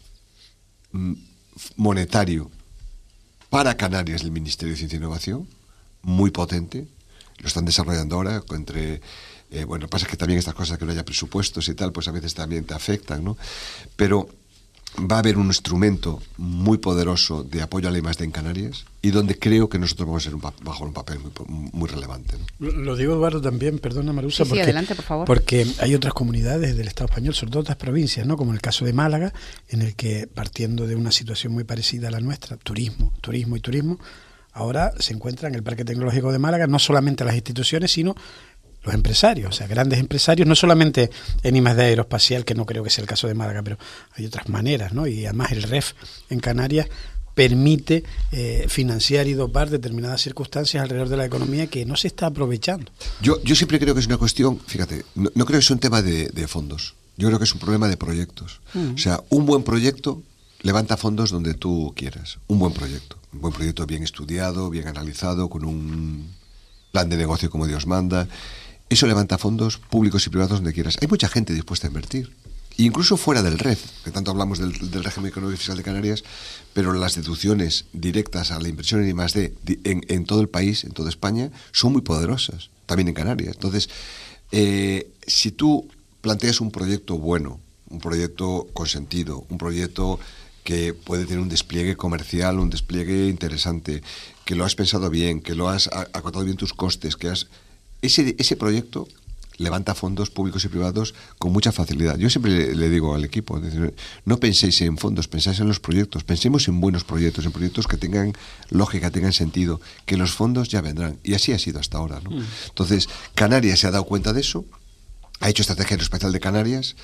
monetario para Canarias, el Ministerio de Ciencia e Innovación, muy potente. Lo están desarrollando ahora entre... Eh, bueno, pasa que también estas cosas que no haya presupuestos y tal, pues a veces también te afectan, ¿no? Pero va a haber un instrumento muy poderoso de apoyo a la I más D en Canarias y donde creo que nosotros vamos a ser un, bajo un papel muy, muy relevante, ¿no? Lo digo, Eduardo, también, perdona, Marusa, sí, porque, sí, adelante, por favor. porque hay otras comunidades del Estado español, sobre todo otras provincias, ¿no? Como el caso de Málaga, en el que, partiendo de una situación muy parecida a la nuestra, turismo, turismo y turismo, ahora se encuentra en el Parque Tecnológico de Málaga no solamente las instituciones, sino los empresarios, o sea, grandes empresarios, no solamente en I más D aeroespacial, que no creo que sea el caso de Málaga, pero hay otras maneras, ¿no? Y además el R E F en Canarias permite eh, financiar y dopar determinadas circunstancias alrededor de la economía que no se está aprovechando. Yo, yo siempre creo que es una cuestión, fíjate, no, no creo que sea un tema de, de fondos, yo creo que es un problema de proyectos. Mm. O sea, un buen proyecto levanta fondos donde tú quieras, un buen proyecto, un buen proyecto bien estudiado, bien analizado, con un plan de negocio como Dios manda. Eso levanta fondos públicos y privados donde quieras. Hay mucha gente dispuesta a invertir. Incluso fuera del R E F, que tanto hablamos del, del régimen económico y fiscal de Canarias, pero las deducciones directas a la inversión en I más D en, en todo el país, en toda España, son muy poderosas, también en Canarias. Entonces, eh, si tú planteas un proyecto bueno, un proyecto con sentido, un proyecto que puede tener un despliegue comercial, un despliegue interesante, que lo has pensado bien, que lo has acotado bien tus costes, que has... Ese, ese proyecto levanta fondos públicos y privados con mucha facilidad. Yo siempre le, le digo al equipo, decir, no penséis en fondos, pensáis en los proyectos, pensemos en buenos proyectos, en proyectos que tengan lógica, tengan sentido, que los fondos ya vendrán. Y así ha sido hasta ahora, ¿no? Mm. Entonces, Canarias se ha dado cuenta de eso, ha hecho estrategia aeroespacial de Canarias,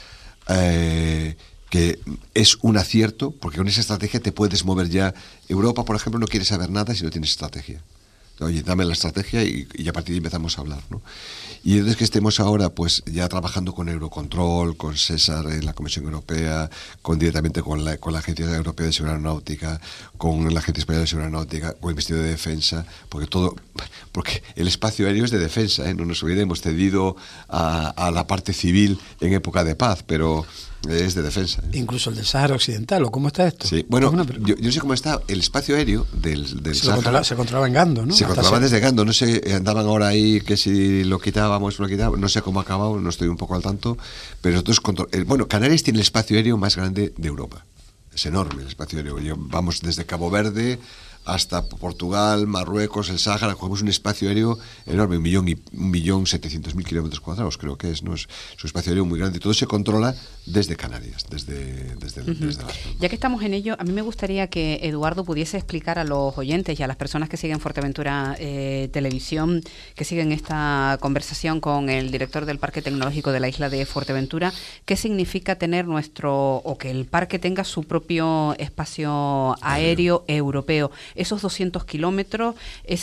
eh, que es un acierto, porque con esa estrategia te puedes mover ya. Europa, por ejemplo, no quiere saber nada si no tienes estrategia. Oye, dame la estrategia y, y a partir de ahí empezamos a hablar, ¿no? Y entonces que estemos ahora pues ya trabajando con Eurocontrol, con César en la Comisión Europea, con directamente con la, con la Agencia Europea de Seguridad Aeronáutica, con la Agencia Española de Seguridad Aeronáutica, con el Ministerio de Defensa, porque todo, porque el espacio aéreo es de defensa, ¿eh? No nos olvidemos, cedido a, a la parte civil en época de paz, pero es de defensa, ¿eh? Incluso el del Sáhara Occidental, ¿o cómo está esto? Sí, bueno, yo, yo no sé cómo está el espacio aéreo del, del se Sáhara. Controla, se controlaba en Gando, ¿no? Se Hasta controlaba ser... desde Gando, no sé, andaban ahora ahí que si lo quitábamos, lo quitábamos, no sé cómo ha acabado, no estoy un poco al tanto, pero nosotros, control... bueno, Canarias tiene el espacio aéreo más grande de Europa, es enorme el espacio aéreo, vamos desde Cabo Verde hasta Portugal, Marruecos, el Sáhara, cogemos un espacio aéreo enorme, un millón y un millón setecientos mil kilómetros cuadrados, creo que es, no es, es un espacio aéreo muy grande, y todo se controla desde Canarias, desde, desde, uh-huh. desde las... Ya que estamos en ello, a mí me gustaría que Eduardo pudiese explicar a los oyentes y a las personas que siguen Fuerteventura eh, Televisión, que siguen esta conversación con el director del Parque Tecnológico de la isla de Fuerteventura, qué significa tener nuestro, o que el parque tenga su propio espacio aéreo europeo. Esos doscientos kilómetros,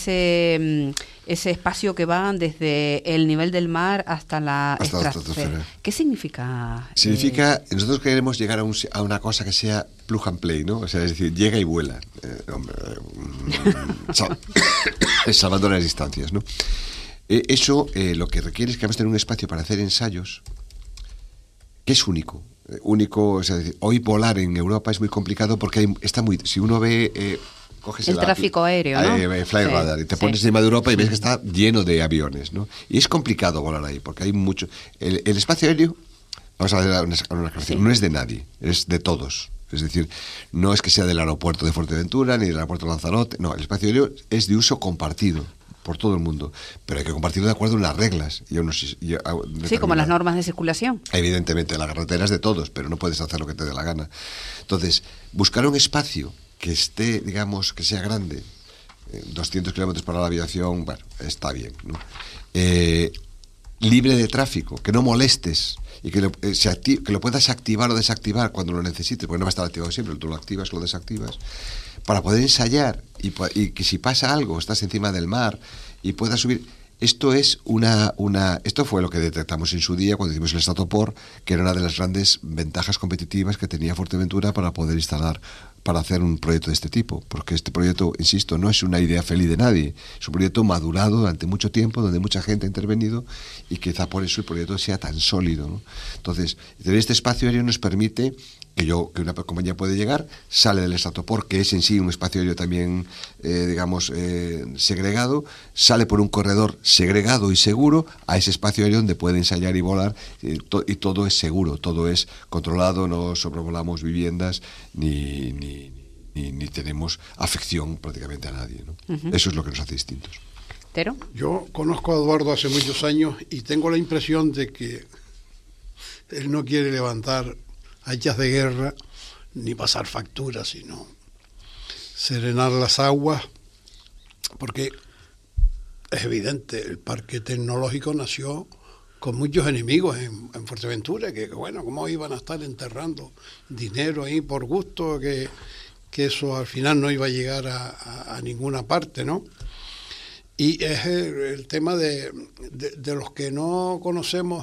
ese, ese espacio que va desde el nivel del mar hasta la hasta estratosfera. ¿Qué significa? Significa, eh... nosotros queremos llegar a, un, a una cosa que sea plug and play, ¿no? O sea, es decir, llega y vuela. Eh, hombre, eh, sal, salvando las distancias, ¿no? Eh, eso eh, lo que requiere es que vamos a tener un espacio para hacer ensayos que es único. Eh, único, o sea, hoy volar en Europa es muy complicado porque hay, está muy... Si uno ve... Eh, el la, tráfico aéreo, ¿no? Eh, fly sí, radar, y te sí. pones encima de Europa y ves que está lleno de aviones, ¿no? Y es complicado volar ahí, porque hay mucho... El, el espacio aéreo, vamos a ver una, una aclaración, sí. No es de nadie, es de todos. Es decir, no es que sea del aeropuerto de Fuerteventura ni del aeropuerto de Lanzarote, no, el espacio aéreo es de uso compartido por todo el mundo, pero hay que compartirlo de acuerdo a unas reglas. Y a unos, y a sí, como las normas de circulación. Evidentemente, la carretera es de todos, pero no puedes hacer lo que te dé la gana. Entonces, buscar un espacio que esté, digamos, que sea grande, eh, doscientos kilómetros para la aviación, bueno, está bien, ¿no? Eh, libre de tráfico, que no molestes y que lo, eh, se acti- que lo puedas activar o desactivar cuando lo necesites, porque no va a estar activado siempre, tú lo activas o lo desactivas, para poder ensayar y, y que si pasa algo, estás encima del mar y puedas subir. Esto es una, una, esto fue lo que detectamos en su día cuando hicimos el Estratopor, que era una de las grandes ventajas competitivas que tenía Fuerteventura para poder instalar, para hacer un proyecto de este tipo, porque este proyecto, insisto, no es una idea feliz de nadie, es un proyecto madurado durante mucho tiempo, donde mucha gente ha intervenido y quizá por eso el proyecto sea tan sólido, ¿no? Entonces, tener este espacio aéreo nos permite que yo que una compañía puede llegar, sale del Estratopor, que es en sí un espacio aéreo también, eh, digamos, eh, segregado, sale por un corredor segregado y seguro a ese espacio aéreo donde puede ensayar y volar, eh, to, y todo es seguro, todo es controlado, no sobrevolamos viviendas ni, ni, ni, ni tenemos afección prácticamente a nadie, ¿no? Uh-huh. Eso es lo que nos hace distintos. ¿Tero? Yo conozco a Eduardo hace muchos años y tengo la impresión de que él no quiere levantar hachas de guerra ni pasar facturas, sino serenar las aguas, porque es evidente, el parque tecnológico nació con muchos enemigos en, en Fuerteventura, que, que bueno, ¿cómo iban a estar enterrando dinero ahí por gusto? Que, que eso al final no iba a llegar a, a, a ninguna parte, ¿no? Y es el, el tema de, de, de los que no conocemos,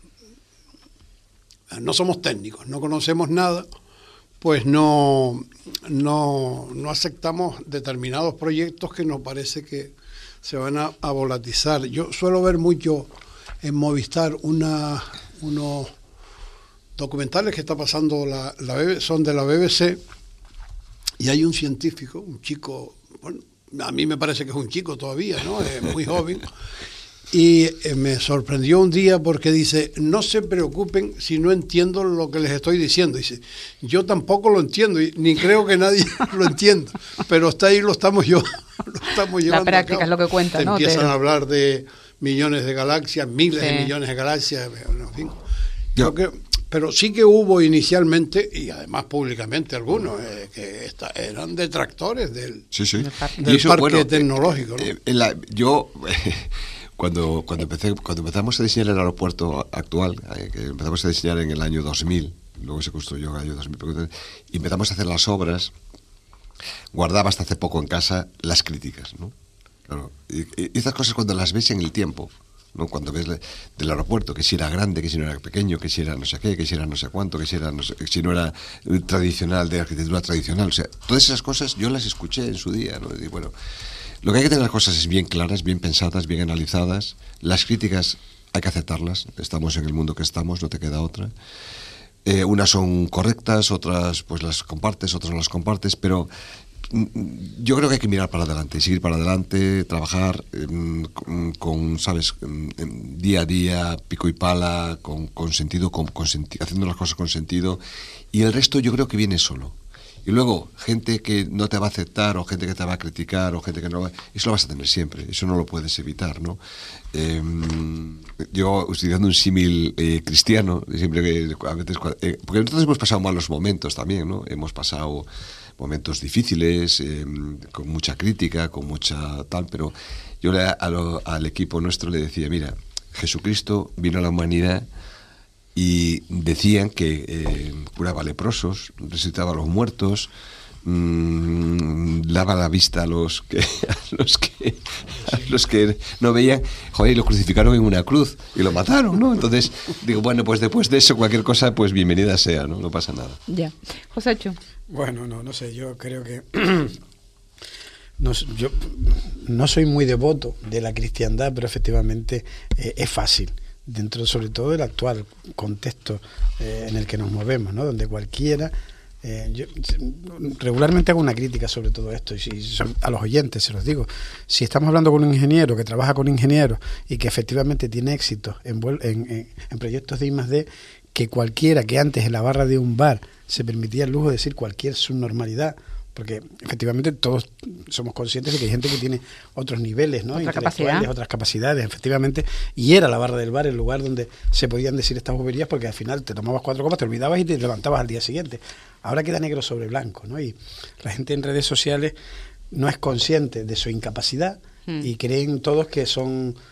no somos técnicos, no conocemos nada, pues no, no, no aceptamos determinados proyectos que nos parece que se van a, a volatilizar. Yo suelo ver mucho en Movistar una, unos documentales que está pasando, la, la B B C, son de la B B C, y hay un científico, un chico, bueno, a mí me parece que es un chico todavía, ¿no? Es muy joven. Y eh, me sorprendió un día porque dice, no se preocupen si no entiendo lo que les estoy diciendo. Dice, yo tampoco lo entiendo y ni creo que nadie lo entienda, pero está ahí, lo estamos, yo, lo estamos llevando. La práctica es lo que cuenta, Te ¿no? empiezan Te... a hablar de millones de galaxias, miles sí. de millones de galaxias, en fin. Yo. Que, pero sí que hubo inicialmente, y además públicamente algunos, eh, que esta, eran detractores del, sí, sí. del parque, del eso, parque bueno, tecnológico, ¿no? Eh, en la, yo... Cuando, cuando, empecé, cuando empezamos a diseñar el aeropuerto actual, eh, que empezamos a diseñar en el año dos mil, luego se construyó en el año dos mil, y empezamos a hacer las obras, guardaba hasta hace poco en casa las críticas, ¿no? Claro, y, y estas cosas cuando las ves en el tiempo, ¿no? Cuando ves le, del aeropuerto, que si era grande, que si no era pequeño, que si era no sé qué, que si era no sé cuánto, que si, era no sé, que si no era tradicional, de arquitectura tradicional, o sea, todas esas cosas yo las escuché en su día, ¿no? Y bueno, lo que hay que tener las cosas es bien claras, bien pensadas, bien analizadas. Las críticas hay que aceptarlas. Estamos en el mundo que estamos, no te queda otra. Eh, unas son correctas, otras pues las compartes, otras no las compartes, pero yo creo que hay que mirar para adelante, seguir para adelante, trabajar eh, con, con, ¿sabes?, día a día, pico y pala, con, con sentido, con, con senti- haciendo las cosas con sentido. Y el resto yo creo que viene solo. Y luego, gente que no te va a aceptar, o gente que te va a criticar, o gente que no va... Eso lo vas a tener siempre, eso no lo puedes evitar, ¿no? Eh, yo, utilizando un símil eh, cristiano, siempre que... A veces, eh, porque nosotros hemos pasado malos momentos también, ¿no? Hemos pasado momentos difíciles, eh, con mucha crítica, con mucha tal, pero yo le, a lo, al equipo nuestro le decía, mira, Jesucristo vino a la humanidad y decían que eh, curaba leprosos, resucitaba a los muertos, mmm, daba la vista a los que a los que a los que no veían, joder, y lo crucificaron en una cruz y lo mataron, ¿no? Entonces digo, bueno, pues después de eso cualquier cosa, pues bienvenida sea, no, no pasa nada. Ya, Josécho. Bueno, no, no sé, yo creo que no, yo no soy muy devoto de la cristiandad, pero efectivamente eh, es fácil, dentro sobre todo del actual contexto eh, en el que nos movemos, ¿no? Donde cualquiera, eh, yo regularmente hago una crítica sobre todo esto, y si, son, a los oyentes se los digo, si estamos hablando con un ingeniero que trabaja con ingenieros y que efectivamente tiene éxito en, en, en, en proyectos de I más D, que cualquiera que antes en la barra de un bar se permitía el lujo de decir cualquier subnormalidad, porque efectivamente todos somos conscientes de que hay gente que tiene otros niveles, ¿no? Otra intelectuales, capacidad. otras capacidades, efectivamente, y era la barra del bar el lugar donde se podían decir estas boberías, porque al final te tomabas cuatro copas, te olvidabas y te levantabas al día siguiente. Ahora queda negro sobre blanco, ¿no? Y la gente en redes sociales no es consciente de su incapacidad mm. y creen todos que son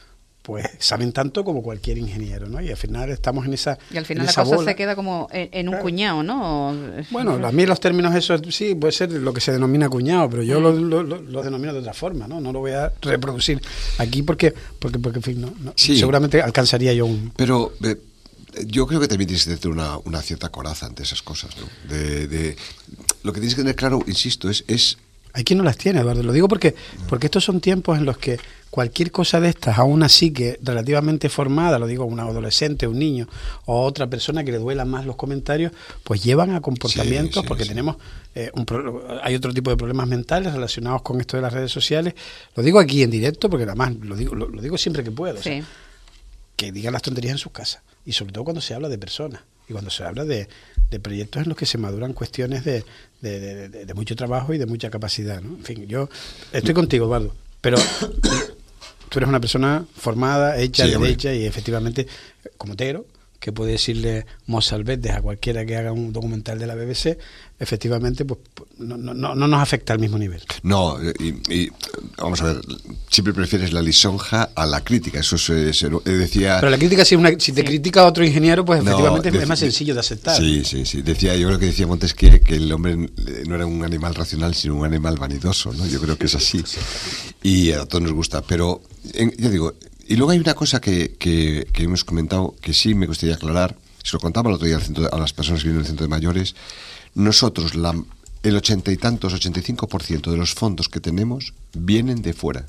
pues saben tanto como cualquier ingeniero, ¿no? Y al final estamos en esa Y al final en la esa cosa bola. se queda como en, en un Claro. cuñado, ¿no? Bueno, a mí los términos esos sí, puede ser lo que se denomina cuñado, pero yo lo, lo, lo, lo denomino de otra forma, ¿no? No lo voy a reproducir aquí porque, porque, porque en fin, no, no, Sí. seguramente alcanzaría yo un... Pero eh, yo creo que también tienes que tener una, una cierta coraza ante esas cosas, ¿no? De, de, lo que tienes que tener claro, insisto, es... es Hay quien no las tiene, Eduardo. Lo digo porque, porque estos son tiempos en los que cualquier cosa de estas, a una psique relativamente formada, lo digo a un adolescente, un niño o a otra persona que le duelan más los comentarios, pues llevan a comportamientos, Sí, sí, porque sí. tenemos eh, un pro- hay otro tipo de problemas mentales relacionados con esto de las redes sociales. Lo digo aquí en directo porque además lo digo, lo, lo digo siempre que puedo. O sea, Sí. que digan las tonterías en sus casas. Y sobre todo cuando se habla de personas y cuando se habla de, de proyectos en los que se maduran cuestiones de, de, de, de, de mucho trabajo y de mucha capacidad, ¿no? En fin, yo estoy contigo, Eduardo, pero tú eres una persona formada, hecha, Sí, hombre. derecha y efectivamente como Tero, que puede decirle mozalbetes a cualquiera que haga un documental de la B B C, efectivamente pues no, no, no no nos afecta al mismo nivel. No, y, y vamos a ver, siempre prefieres la lisonja a la crítica, eso se, se decía... Pero la crítica, si, una, si te Sí. critica a otro ingeniero, pues No, efectivamente de- es más de- sencillo de aceptar. Sí, sí, sí. Decía, yo creo que decía Montesquieu que el hombre no era un animal racional, sino un animal vanidoso, ¿no? Yo creo que es así. Y a todos nos gusta. Pero, en, yo digo, y luego hay una cosa que, que, que hemos comentado que sí me gustaría aclarar. Se lo contaba el otro día al centro de- a las personas que vienen del centro de mayores. Nosotros, la, el ochenta y tantos, ochenta y cinco por ciento de los fondos que tenemos vienen de fuera.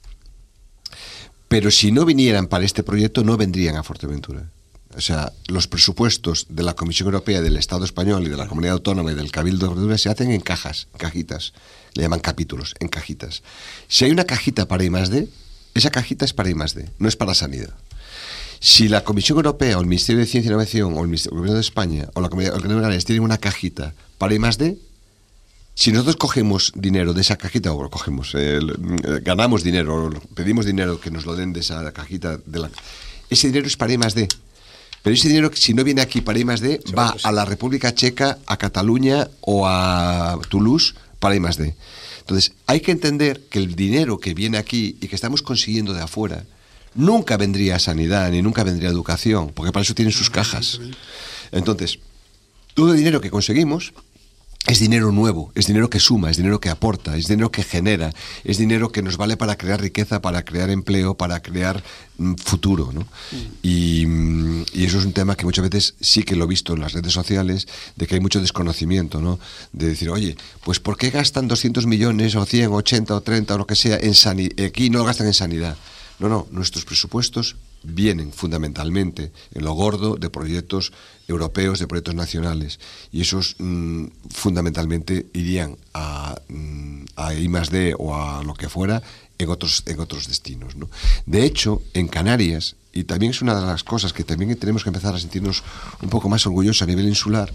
Pero si no vinieran para este proyecto, no vendrían a Fuerteventura. O sea, los presupuestos de la Comisión Europea, del Estado español y de la Comunidad Autónoma y del Cabildo de Fuerteventura se hacen en cajas, cajitas. Le llaman capítulos, en cajitas. Si hay una cajita para I más D, esa cajita es para I más D, no es para sanidad. Si la Comisión Europea o el Ministerio de Ciencia e Innovación o el Ministerio el Gobierno de España o la Comunidad de Canarias tienen una cajita para I más D, si nosotros cogemos dinero de esa cajita, o lo cogemos, eh, eh, ganamos dinero, o pedimos dinero que nos lo den de esa cajita, de la, ese dinero es para I más D. Pero ese dinero, si no viene aquí para I más D, Sí, va pues sí. a la República Checa, a Cataluña o a Toulouse para I más D. Entonces, hay que entender que el dinero que viene aquí y que estamos consiguiendo de afuera nunca vendría a sanidad ni nunca vendría a educación, porque para eso tienen sus cajas. Entonces, todo el dinero que conseguimos es dinero nuevo, es dinero que suma, es dinero que aporta, es dinero que genera, es dinero que nos vale para crear riqueza, para crear empleo, para crear mm, futuro, ¿no? Mm. Y, mm, y eso es un tema que muchas veces sí que lo he visto en las redes sociales, de que hay mucho desconocimiento, ¿no? De decir, oye, pues ¿por qué gastan doscientos millones o cien, ochenta o treinta o lo que sea en sanidad? Aquí no lo gastan en sanidad. No, no, nuestros presupuestos vienen fundamentalmente en lo gordo de proyectos europeos, de proyectos nacionales, y esos mmm, fundamentalmente irían a, mmm, a I más D o a lo que fuera en otros, en otros destinos, ¿no? De hecho, en Canarias, y también es una de las cosas que también tenemos que empezar a sentirnos un poco más orgullosos a nivel insular,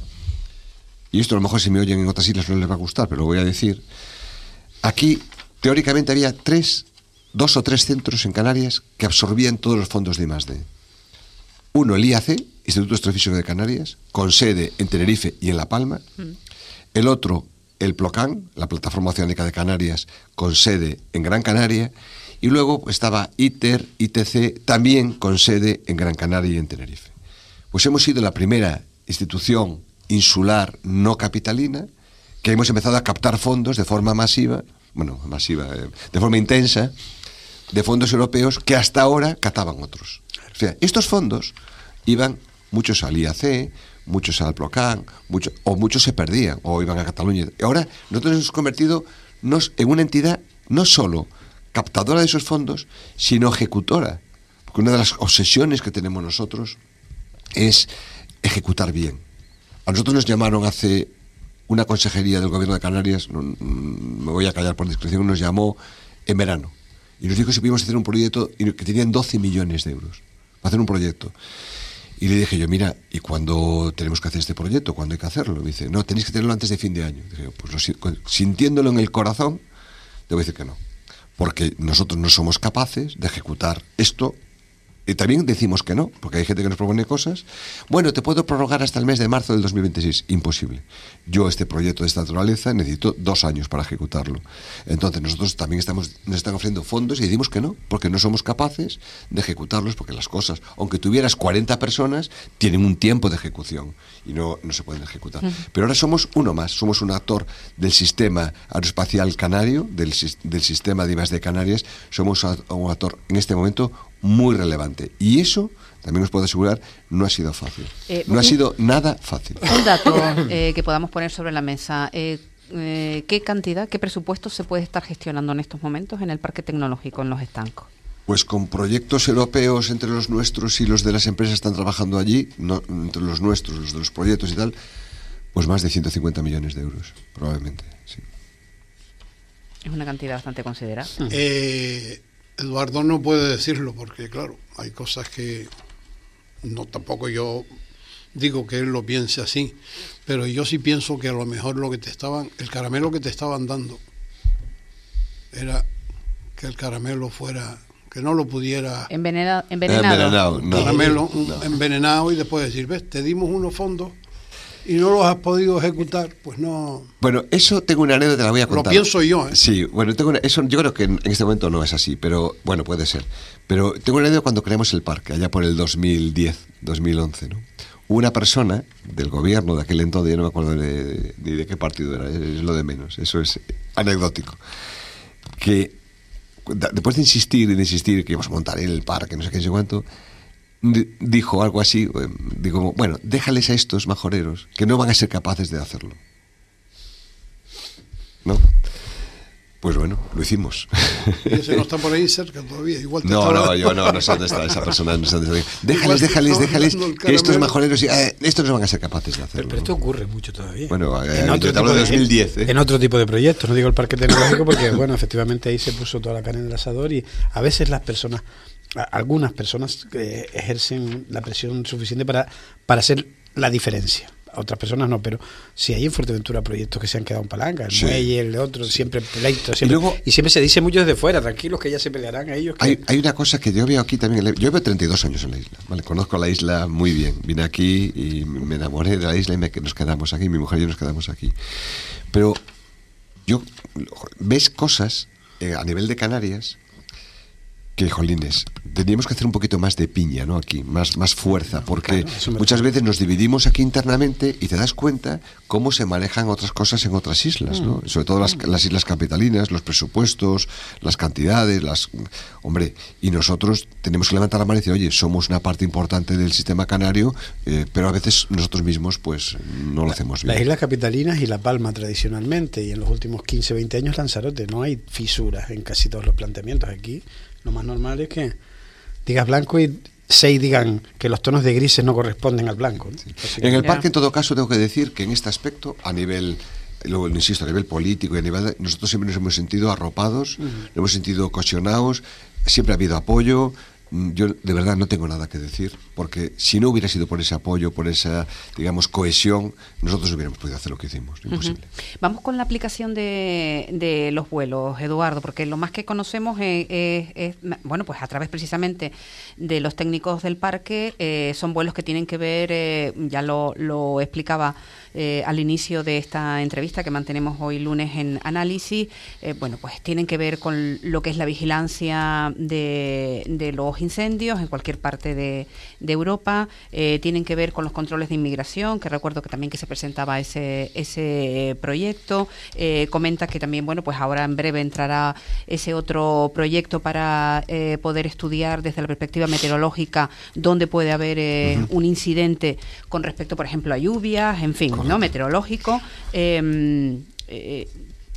y esto a lo mejor si me oyen en otras islas no les va a gustar, pero lo voy a decir, aquí teóricamente había tres dos o tres centros en Canarias que absorbían todos los fondos de I más D. Uno, el I A C, Instituto Astrofísico de Canarias, con sede en Tenerife y en La Palma. Mm. El otro, el PLOCAN, la Plataforma Oceánica de Canarias, con sede en Gran Canaria. Y luego estaba ITER, I T C, también con sede en Gran Canaria y en Tenerife. Pues hemos sido la primera institución insular no capitalina que hemos empezado a captar fondos de forma masiva, bueno, masiva, eh, de forma intensa, de fondos europeos que hasta ahora cataban otros. O sea, estos fondos iban muchos al I A C, muchos al PLOCAN, muchos, o muchos se perdían, o iban a Cataluña. Y ahora nosotros nos hemos convertido nos, en una entidad no solo captadora de esos fondos, sino ejecutora. Porque una de las obsesiones que tenemos nosotros es ejecutar bien. A nosotros nos llamaron hace una consejería del Gobierno de Canarias, no, me voy a callar por discreción, nos llamó en verano. Y nos dijo que si podíamos hacer un proyecto que tenían doce millones de euros para hacer un proyecto. Y le dije yo, mira, ¿y cuándo tenemos que hacer este proyecto? ¿Cuándo hay que hacerlo? Me dice, no, tenéis que tenerlo antes de fin de año. Dije, pues lo, sintiéndolo en el corazón, te voy a decir que no. Porque nosotros no somos capaces de ejecutar esto Y también decimos que no, porque hay gente que nos propone cosas. Bueno, te puedo prorrogar hasta el mes de marzo del dos mil veintiséis. Imposible. Yo este proyecto de esta naturaleza necesito dos años para ejecutarlo. Entonces nosotros también estamos, nos están ofreciendo fondos y decimos que no, porque no somos capaces de ejecutarlos, porque las cosas, aunque tuvieras cuarenta personas, tienen un tiempo de ejecución y no, no se pueden ejecutar. Uh-huh. Pero ahora somos uno más, somos un actor del sistema aeroespacial canario, del, del sistema de I más D Canarias, somos un actor en este momento muy relevante. Y eso, también os puedo asegurar, no ha sido fácil. Eh, no ha sido nada fácil. Un dato eh, que podamos poner sobre la mesa. Eh, eh, ¿Qué cantidad, qué presupuesto se puede estar gestionando en estos momentos en el Parque Tecnológico, en Los Estancos? Pues con proyectos europeos entre los nuestros y los de las empresas que están trabajando allí, no, entre los nuestros, los de los proyectos y tal, pues más de ciento cincuenta millones de euros, probablemente, sí. Es una cantidad bastante considerable. Eh... Eduardo no puede decirlo porque, claro, hay cosas que no tampoco yo digo que él lo piense así, pero yo sí pienso que a lo mejor lo que te estaban, el caramelo que te estaban dando era que el caramelo fuera, que no lo pudiera... Envenena, envenenado. Envenenado, no. Caramelo no. envenenado y después decir, ves, te dimos unos fondos y no los has podido ejecutar, pues no... Bueno, eso tengo una anécdota, te la voy a contar. Lo pienso yo, ¿eh? Sí, bueno, tengo una, eso yo creo que en, en este momento no es así, pero bueno, puede ser. Pero tengo una anécdota cuando creamos el parque, allá por el dos mil diez, dos mil once, ¿no? Una persona del gobierno de aquel entonces, yo no me acuerdo ni de, de, de, de qué partido era, es lo de menos, eso es anecdótico, que después de insistir y de insistir que íbamos a montar el parque, no sé qué, no sé cuánto, dijo algo así, digo, bueno, déjales a estos majoreros que no van a ser capaces de hacerlo, ¿no? Pues bueno, lo hicimos. Y ese no está por ahí cerca todavía, igual te No, no, yo no, no sé dónde está esa persona, no sé dónde está. Déjales, déjales, déjales, que estos majoreros, eh, estos no van a ser capaces de hacerlo. Pero, pero esto ocurre mucho todavía. Bueno, eh, en otro tipo de dos mil diez, ¿eh? En otro tipo de proyectos, no digo el Parque Tecnológico, porque bueno, efectivamente ahí se puso toda la carne en el asador y a veces las personas, algunas personas eh, ejercen la presión suficiente para, para hacer la diferencia. A otras personas no, pero si hay en Fuerteventura proyectos que se han quedado en palanca, el sí. muelle, el otro, sí. siempre pleitos, siempre, y, luego, y siempre se dice mucho desde fuera, tranquilos que ya se pelearán a ellos. Que... Hay, hay una cosa que yo veo aquí también, yo veo treinta y dos años en la isla, ¿vale? Conozco la isla muy bien, vine aquí y me enamoré de la isla y me, nos quedamos aquí, mi mujer y yo nos quedamos aquí. Pero yo, ves cosas eh, a nivel de Canarias que, jolines, tendríamos que hacer un poquito más de piña, ¿no? Aquí, más, más fuerza, porque claro, muchas veces nos dividimos aquí internamente y te das cuenta cómo se manejan otras cosas en otras islas, ¿no? Sobre todo las, las islas capitalinas, los presupuestos, las cantidades, las... Hombre, y nosotros tenemos que levantar la mano y decir, oye, somos una parte importante del sistema canario, eh, pero a veces nosotros mismos, pues, no lo hacemos bien. Las islas capitalinas y La Palma tradicionalmente, y en los últimos quince, veinte años Lanzarote, no hay fisuras en casi todos los planteamientos aquí. Lo más normal es que digas blanco y seis digan que los tonos de grises no corresponden al blanco, ¿no? Sí. En el parque, en todo caso, tengo que decir que en este aspecto, a nivel, luego insisto, a nivel político y a nivel, nosotros siempre nos hemos sentido arropados, uh-huh. nos hemos sentido cohesionados, siempre ha habido apoyo. Yo de verdad no tengo nada que decir, porque si no hubiera sido por ese apoyo, por esa, digamos, cohesión, nosotros no hubiéramos podido hacer lo que hicimos, imposible. Uh-huh. Vamos con la aplicación de, de los vuelos, Eduardo, porque lo más que conocemos es, es, es bueno, pues a través precisamente de los técnicos del parque, eh, son vuelos que tienen que ver, eh, ya lo, lo explicaba eh, al inicio de esta entrevista que mantenemos hoy lunes en Análisis, eh, bueno, pues tienen que ver con lo que es la vigilancia de, de los incendios en cualquier parte de, de Europa, eh, tienen que ver con los controles de inmigración, que recuerdo que también que se presentaba ese ese proyecto, eh, comenta que también, bueno, pues ahora en breve entrará ese otro proyecto para eh, poder estudiar desde la perspectiva meteorológica dónde puede haber eh, uh-huh. un incidente con respecto, por ejemplo, a lluvias, en fin, ¿no? Meteorológico, eh, eh,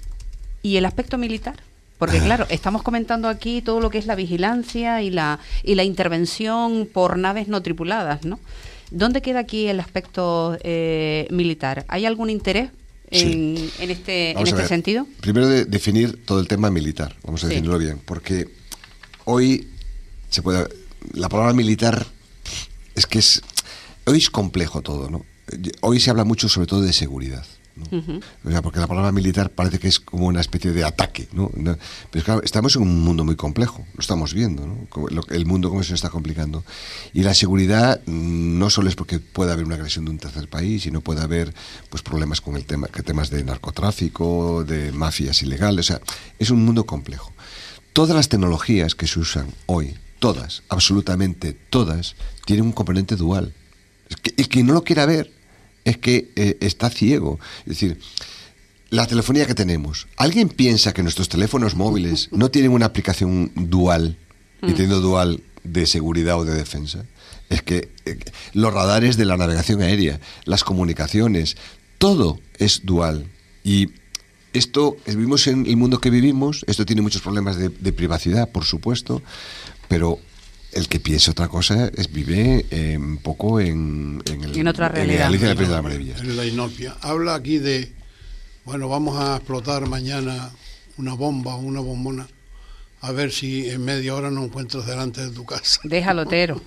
y el aspecto militar. Porque claro, estamos comentando aquí todo lo que es la vigilancia y la y la intervención por naves no tripuladas, ¿no? ¿Dónde queda aquí el aspecto eh, militar? ¿Hay algún interés en, sí. en este, en este sentido? Primero de definir todo el tema militar, vamos a sí. definirlo bien, porque hoy se puede, la palabra militar es que es hoy es complejo todo, ¿no? Hoy se habla mucho sobre todo de seguridad, ¿no? Uh-huh. O sea, porque la palabra militar parece que es como una especie de ataque, ¿no? No, pero claro, estamos en un mundo muy complejo, lo estamos viendo, ¿no? El mundo como se nos está complicando. Y la seguridad no solo es porque pueda haber una agresión de un tercer país, sino puede haber pues problemas con el tema, que temas de narcotráfico, de mafias ilegales, o sea, es un mundo complejo. Todas las tecnologías que se usan hoy, todas, absolutamente todas, tienen un componente dual. Es que el que no lo quiera ver es que eh, está ciego. Es decir, la telefonía que tenemos, ¿alguien piensa que nuestros teléfonos móviles no tienen una aplicación dual, y teniendo dual de seguridad o de defensa? Es que eh, los radares de la navegación aérea, las comunicaciones, todo es dual. Y esto, vivimos en el mundo que vivimos, esto tiene muchos problemas de, de privacidad, por supuesto, pero el que piense otra cosa es vive eh, un poco en, en, el, en otra realidad. En Alicia en el País de las Maravillas. En la inopia. Habla aquí de, bueno, vamos a explotar mañana una bomba o una bombona, a ver si en media hora no encuentras delante de tu casa. Déjalo, Tero.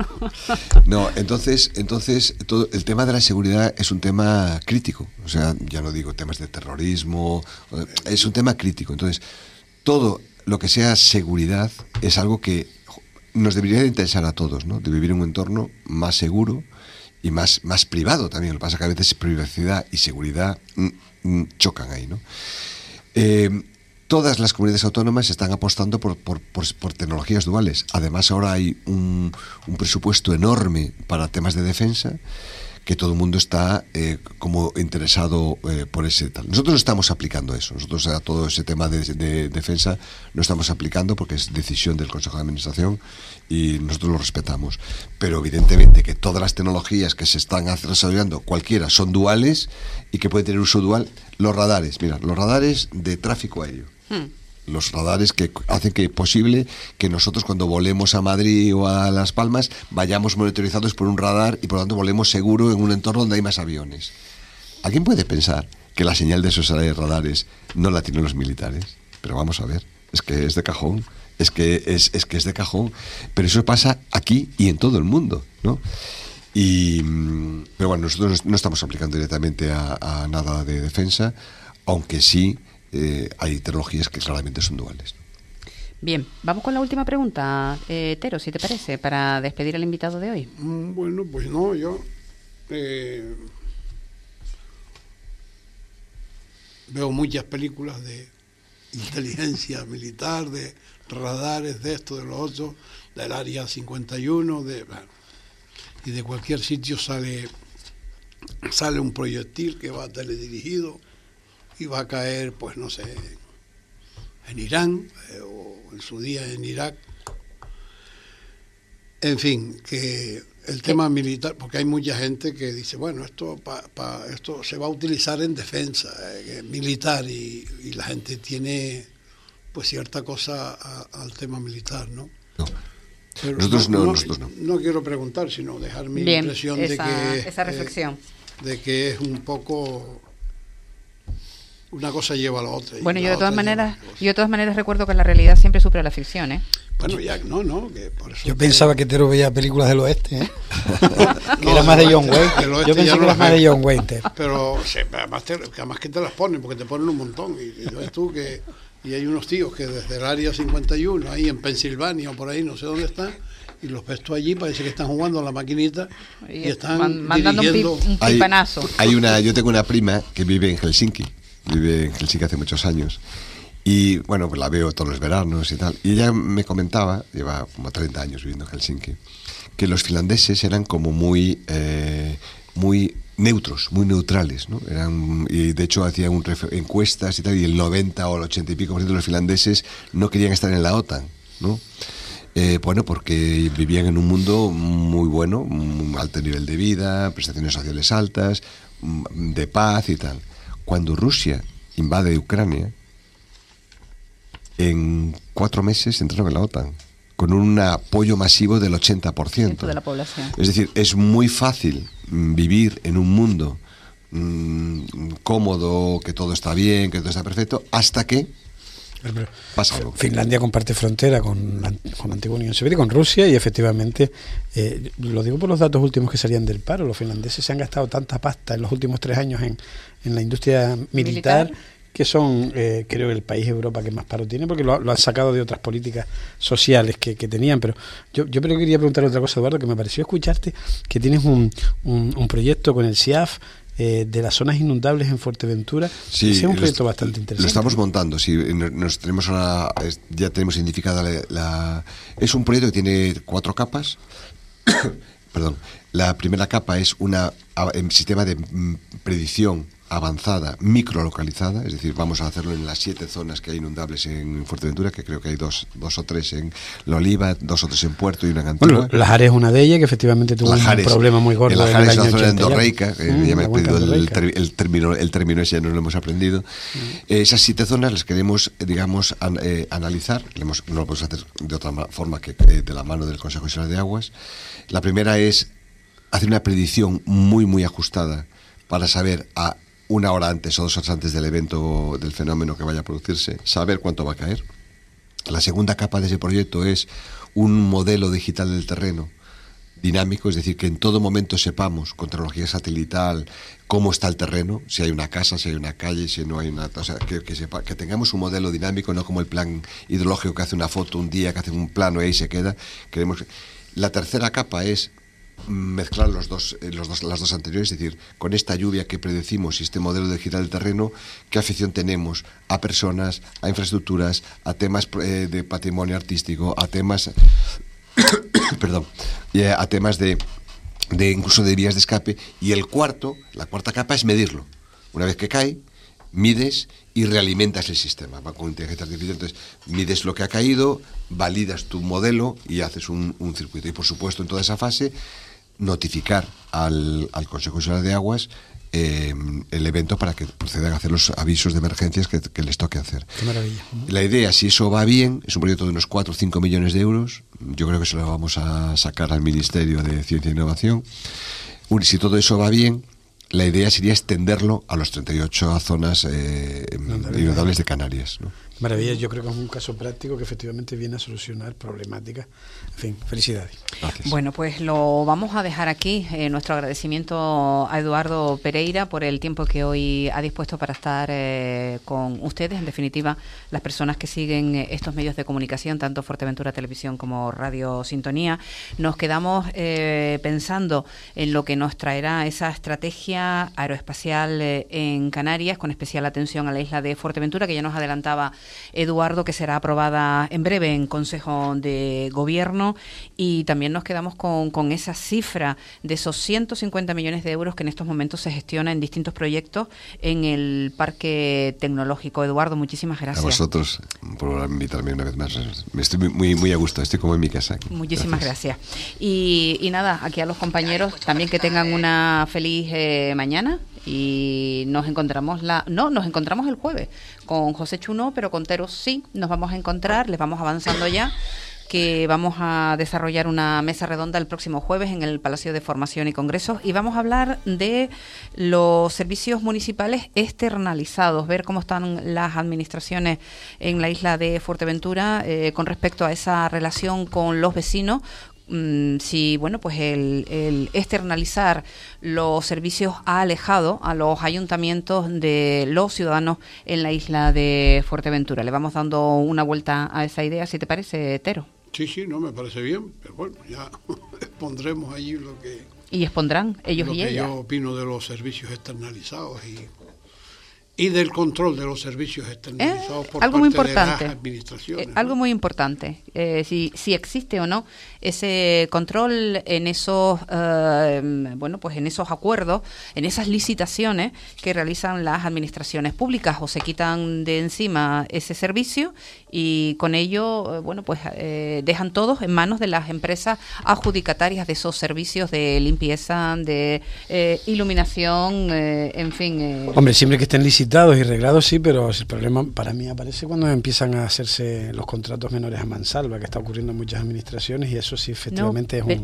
No, entonces, entonces todo el tema de la seguridad es un tema crítico. O sea, ya no digo temas de terrorismo, es un tema crítico. Entonces, todo lo que sea seguridad es algo que nos debería de interesar a todos, ¿no? De vivir en un entorno más seguro y más, más privado también. Lo que pasa es que a veces privacidad y seguridad mm, mm, chocan ahí, ¿no? Eh, Todas las comunidades autónomas están apostando por, por, por, por tecnologías duales. Además, ahora hay un, un presupuesto enorme para temas de defensa, que todo el mundo está eh, como interesado eh, por ese tal. Nosotros no estamos aplicando eso. Nosotros a todo ese tema de, de defensa no estamos aplicando porque es decisión del Consejo de Administración y nosotros lo respetamos. Pero evidentemente que todas las tecnologías que se están desarrollando, cualquiera, son duales y que pueden tener uso dual. Los radares, mira, los radares de tráfico aéreo. Hmm. Los radares que hacen que es posible que nosotros cuando volemos a Madrid o a Las Palmas vayamos monitorizados por un radar y por lo tanto volemos seguro en un entorno donde hay más aviones. ¿Alguien puede pensar que la señal de esos radares no la tienen los militares? Pero vamos a ver, es que es de cajón, es que es, es que es de cajón, pero eso pasa aquí y en todo el mundo, ¿no? Y, pero bueno, nosotros no estamos aplicando directamente a, a nada de defensa, aunque sí Eh, hay tecnologías que claramente son duales. Bien, vamos con la última pregunta, eh, Tero, si te parece, para despedir al invitado de hoy. Mm, bueno, pues no, yo eh, veo muchas películas de inteligencia militar, de radares, de esto, de lo otro, del área cincuenta y uno, de, y de cualquier sitio sale, sale un proyectil que va teledirigido y va a caer, pues no sé, en Irán eh, o en su día en Irak. En fin, que el tema militar, porque hay mucha gente que dice, bueno, esto pa, pa, esto se va a utilizar en defensa eh, militar y, y la gente tiene pues cierta cosa a, al tema militar, ¿no? No. Pero nosotros no, no, nosotros no. No quiero preguntar, sino dejar mi Bien, impresión esa, de que esa reflexión. Eh, de que es un poco una cosa lleva a la otra. Bueno, yo de todas maneras, yo yo de todas maneras recuerdo que la realidad siempre supera la ficción, ¿eh? Bueno, ya no, no, que por eso. Yo que... pensaba que Tero veía películas del oeste, ¿eh? que no, era más de John Wayne. Yo pensé que no era más de John Wayne. Tero. Pero sí, además, te, además que te las ponen, porque te ponen un montón. Y, y ves tú que y hay unos tíos que desde el área cincuenta y uno, ahí en Pensilvania o por ahí, no sé dónde están, y los ves tú allí, parece que están jugando a la maquinita y, y están man, mandando dirigiendo... un, pip, un pipanazo. Hay, hay una, yo tengo una prima que vive en Helsinki. Vive en Helsinki hace muchos años y bueno, pues la veo todos los veranos y tal, y ella me comentaba, lleva como treinta años viviendo en Helsinki, que los finlandeses eran como muy eh, muy neutros, muy neutrales, ¿no? Eran, y de hecho hacían un ref- encuestas y tal, y el noventa o el ochenta y pico por ciento de los finlandeses no querían estar en la OTAN, ¿no? Eh, bueno, porque vivían en un mundo muy bueno, un alto nivel de vida, prestaciones sociales altas, de paz y tal. Cuando Rusia invade Ucrania, en cuatro meses entraron en la OTAN, con un apoyo masivo del ochenta por ciento de la población. Es decir, es muy fácil vivir en un mundo mmm, cómodo, que todo está bien, que todo está perfecto, hasta que Pero, pero, pasa algo. Finlandia comparte frontera con la, con la antigua Unión Soviética, con Rusia, y efectivamente, eh, lo digo por los datos últimos que salían del paro, los finlandeses se han gastado tanta pasta en los últimos tres años en, en la industria militar, militar. que son, eh, creo, el país de Europa que más paro tiene, porque lo, lo han sacado de otras políticas sociales que, que tenían. Pero yo, yo pero quería preguntar otra cosa, Eduardo, que me pareció escucharte, que tienes un, un, un proyecto con el C I A F, Eh, de las zonas inundables en Fuerteventura. Sí, ese es un proyecto lo, bastante interesante. Lo estamos montando, sí, nos tenemos una, ya tenemos identificada la, la... Es un proyecto que tiene cuatro capas. Perdón. La primera capa es una un sistema de predicción avanzada, microlocalizada, es decir, vamos a hacerlo en las siete zonas que hay inundables en Fuerteventura, que creo que hay dos, dos o tres en La Oliva, dos o tres en Puerto y una en Antigua. Bueno, Lajares es una de ellas, que efectivamente tuvo Lajares, un problema muy gordo. En Lajares es una zona ochenta endorreica, ya, eh, mm, ya me he pedido el, ter el término, el término ese ya nos lo hemos aprendido. Mm. Eh, esas siete zonas las queremos, digamos, an, eh, analizar, hemos, no lo podemos hacer de otra forma que eh, de la mano del Consejo Nacional de Aguas. La primera es hacer una predicción muy, muy ajustada para saber a una hora antes o dos horas antes del evento, del fenómeno que vaya a producirse, saber cuánto va a caer. La segunda capa de ese proyecto es un modelo digital del terreno dinámico, es decir, que en todo momento sepamos con tecnología satelital cómo está el terreno, si hay una casa, si hay una calle, si no hay una... O sea, que, que, sepa, que tengamos un modelo dinámico, no como el plan hidrológico que hace una foto un día, que hace un plano y ahí se queda. Queremos... La tercera capa es mezclar los dos, los dos, las dos anteriores, es decir, con esta lluvia que predecimos y este modelo digital del terreno, qué afición tenemos a personas, a infraestructuras, a temas eh, de patrimonio artístico, a temas perdón, a temas de, de incluso de vías de escape. Y el cuarto, la cuarta capa es medirlo. Una vez que cae, mides y realimentas el sistema. Va con inteligencia artificial, entonces mides lo que ha caído, validas tu modelo y haces un, un circuito. Y por supuesto, en toda esa fase, notificar al, al Consejo Nacional de Aguas eh, el evento para que procedan a hacer los avisos de emergencias que, que les toque hacer. Qué maravilla. La idea, si eso va bien, es un proyecto de unos cuatro o cinco millones de euros. Yo creo que se lo vamos a sacar al Ministerio de Ciencia e Innovación. Si todo eso va bien, la idea sería extenderlo a los treinta y ocho zonas eh, inundables de Canarias, ¿no? Maravilla, yo creo que es un caso práctico que efectivamente viene a solucionar problemáticas. En fin, felicidades. Gracias. Bueno, pues lo vamos a dejar aquí. Eh, nuestro agradecimiento a Eduardo Pereira por el tiempo que hoy ha dispuesto para estar eh, con ustedes. En definitiva, las personas que siguen estos medios de comunicación, tanto Fuerteventura Televisión como Radio Sintonía, nos quedamos eh, pensando en lo que nos traerá esa estrategia aeroespacial eh, en Canarias, con especial atención a la isla de Fuerteventura, que ya nos adelantaba Eduardo, que será aprobada en breve en Consejo de Gobierno, y también nos quedamos con, con esa cifra de esos ciento cincuenta millones de euros que en estos momentos se gestiona en distintos proyectos en el Parque Tecnológico. Eduardo, muchísimas gracias. A vosotros por invitarme una vez más. Me estoy muy, muy a gusto, estoy como en mi casa aquí. Muchísimas gracias. gracias. Y, y nada, aquí a los compañeros también que tengan una feliz eh, mañana. Y nos encontramos la no nos encontramos el jueves con José Chuno, pero con Tero sí nos vamos a encontrar. Les vamos avanzando ya que vamos a desarrollar una mesa redonda el próximo jueves en el Palacio de Formación y Congresos, y vamos a hablar de los servicios municipales externalizados, ver cómo están las administraciones en la isla de Fuerteventura eh, con respecto a esa relación con los vecinos. Si, bueno, pues el, el externalizar los servicios ha alejado a los ayuntamientos de los ciudadanos en la isla de Fuerteventura. Le vamos dando una vuelta a esa idea, si te parece, Tero. Sí, sí, no me parece bien, pero bueno, ya expondremos allí lo que... Y expondrán ellos lo y que ellas. Yo opino de los servicios externalizados y... y del control de los servicios externalizados eh, por algo parte muy importante, de las administraciones. Eh, ¿no? Algo muy importante, eh, si, si existe o no ese control en esos, eh, bueno, pues en esos acuerdos, en esas licitaciones que realizan las administraciones públicas, o se quitan de encima ese servicio y con ello, eh, bueno, pues eh, dejan todos en manos de las empresas adjudicatarias de esos servicios de limpieza, de eh, iluminación, eh, en fin. Eh. Hombre, siempre que estén licitados y reglados, sí, pero el problema para mí aparece cuando empiezan a hacerse los contratos menores a mansalva, que está ocurriendo en muchas administraciones, y eso sí efectivamente no, es un,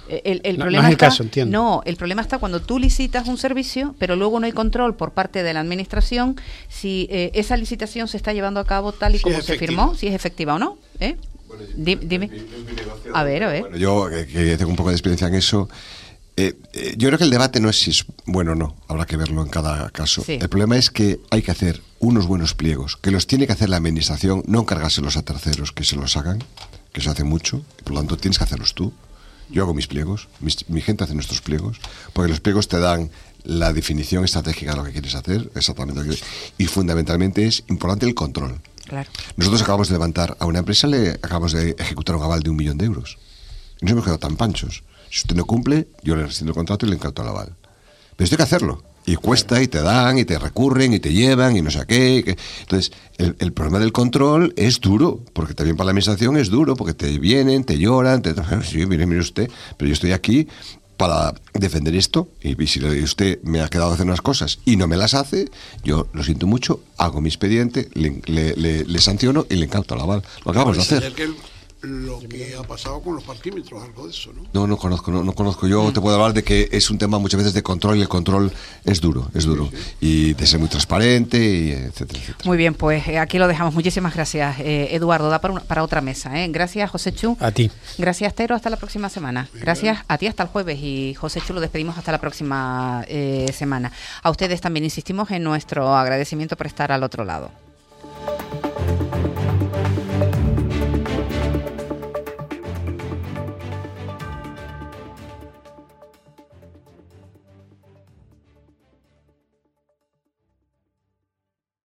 El, el no, problema no es el está, caso, entiendo. No, el problema está cuando tú licitas un servicio, pero luego no hay control por parte de la administración si eh, esa licitación se está llevando a cabo tal y Si como es se efectiva. firmó, si es efectiva o no. ¿eh? Bueno, Di- dime. A ver, a ver. Bueno, yo, que, que tengo un poco de experiencia en eso, eh, eh, yo creo que el debate no es si es bueno o no, habrá que verlo en cada caso. Sí. El problema es que hay que hacer unos buenos pliegos, que los tiene que hacer la administración, no encargárselos a terceros que se los hagan, que se hace mucho, y por lo tanto tienes que hacerlos tú. Yo hago mis pliegos, mis- mi gente hace nuestros pliegos, porque los pliegos te dan la definición estratégica de lo que quieres hacer, exactamente lo que y fundamentalmente es importante el control. Claro. Nosotros acabamos de levantar a una empresa, le acabamos de ejecutar un aval de un millón de euros. Y nos hemos quedado tan panchos. Si usted no cumple, yo le rescindo el contrato y le incauto el aval. Pero esto hay que hacerlo. Y cuesta, y te dan, y te recurren, y te llevan, y no sé qué. que- Entonces, el, el problema del control es duro, porque también para la administración es duro, porque te vienen, te lloran, te... Sí, mire, mire usted, pero yo estoy aquí para defender esto, y, y si le- usted me ha quedado a hacer unas cosas y no me las hace, yo lo siento mucho, hago mi expediente, le, le, le- le sanciono y le incauto el aval. Lo acabamos de Parece hacer. ser que el- lo que ha pasado con los parquímetros, algo de eso, ¿no? No, no conozco, no, no conozco. Yo te puedo hablar de que es un tema muchas veces de control y el control es duro, es duro. Y de ser muy transparente, y etcétera, etcétera. Muy bien, pues eh, aquí lo dejamos. Muchísimas gracias, eh, Eduardo. Da para, una- para otra mesa. ¿eh? Gracias, José Chu. A ti. Gracias, Tero. Hasta la próxima semana. Gracias a ti hasta el jueves. Y José Chu lo despedimos hasta la próxima eh, semana. A ustedes también insistimos en nuestro agradecimiento por estar al otro lado.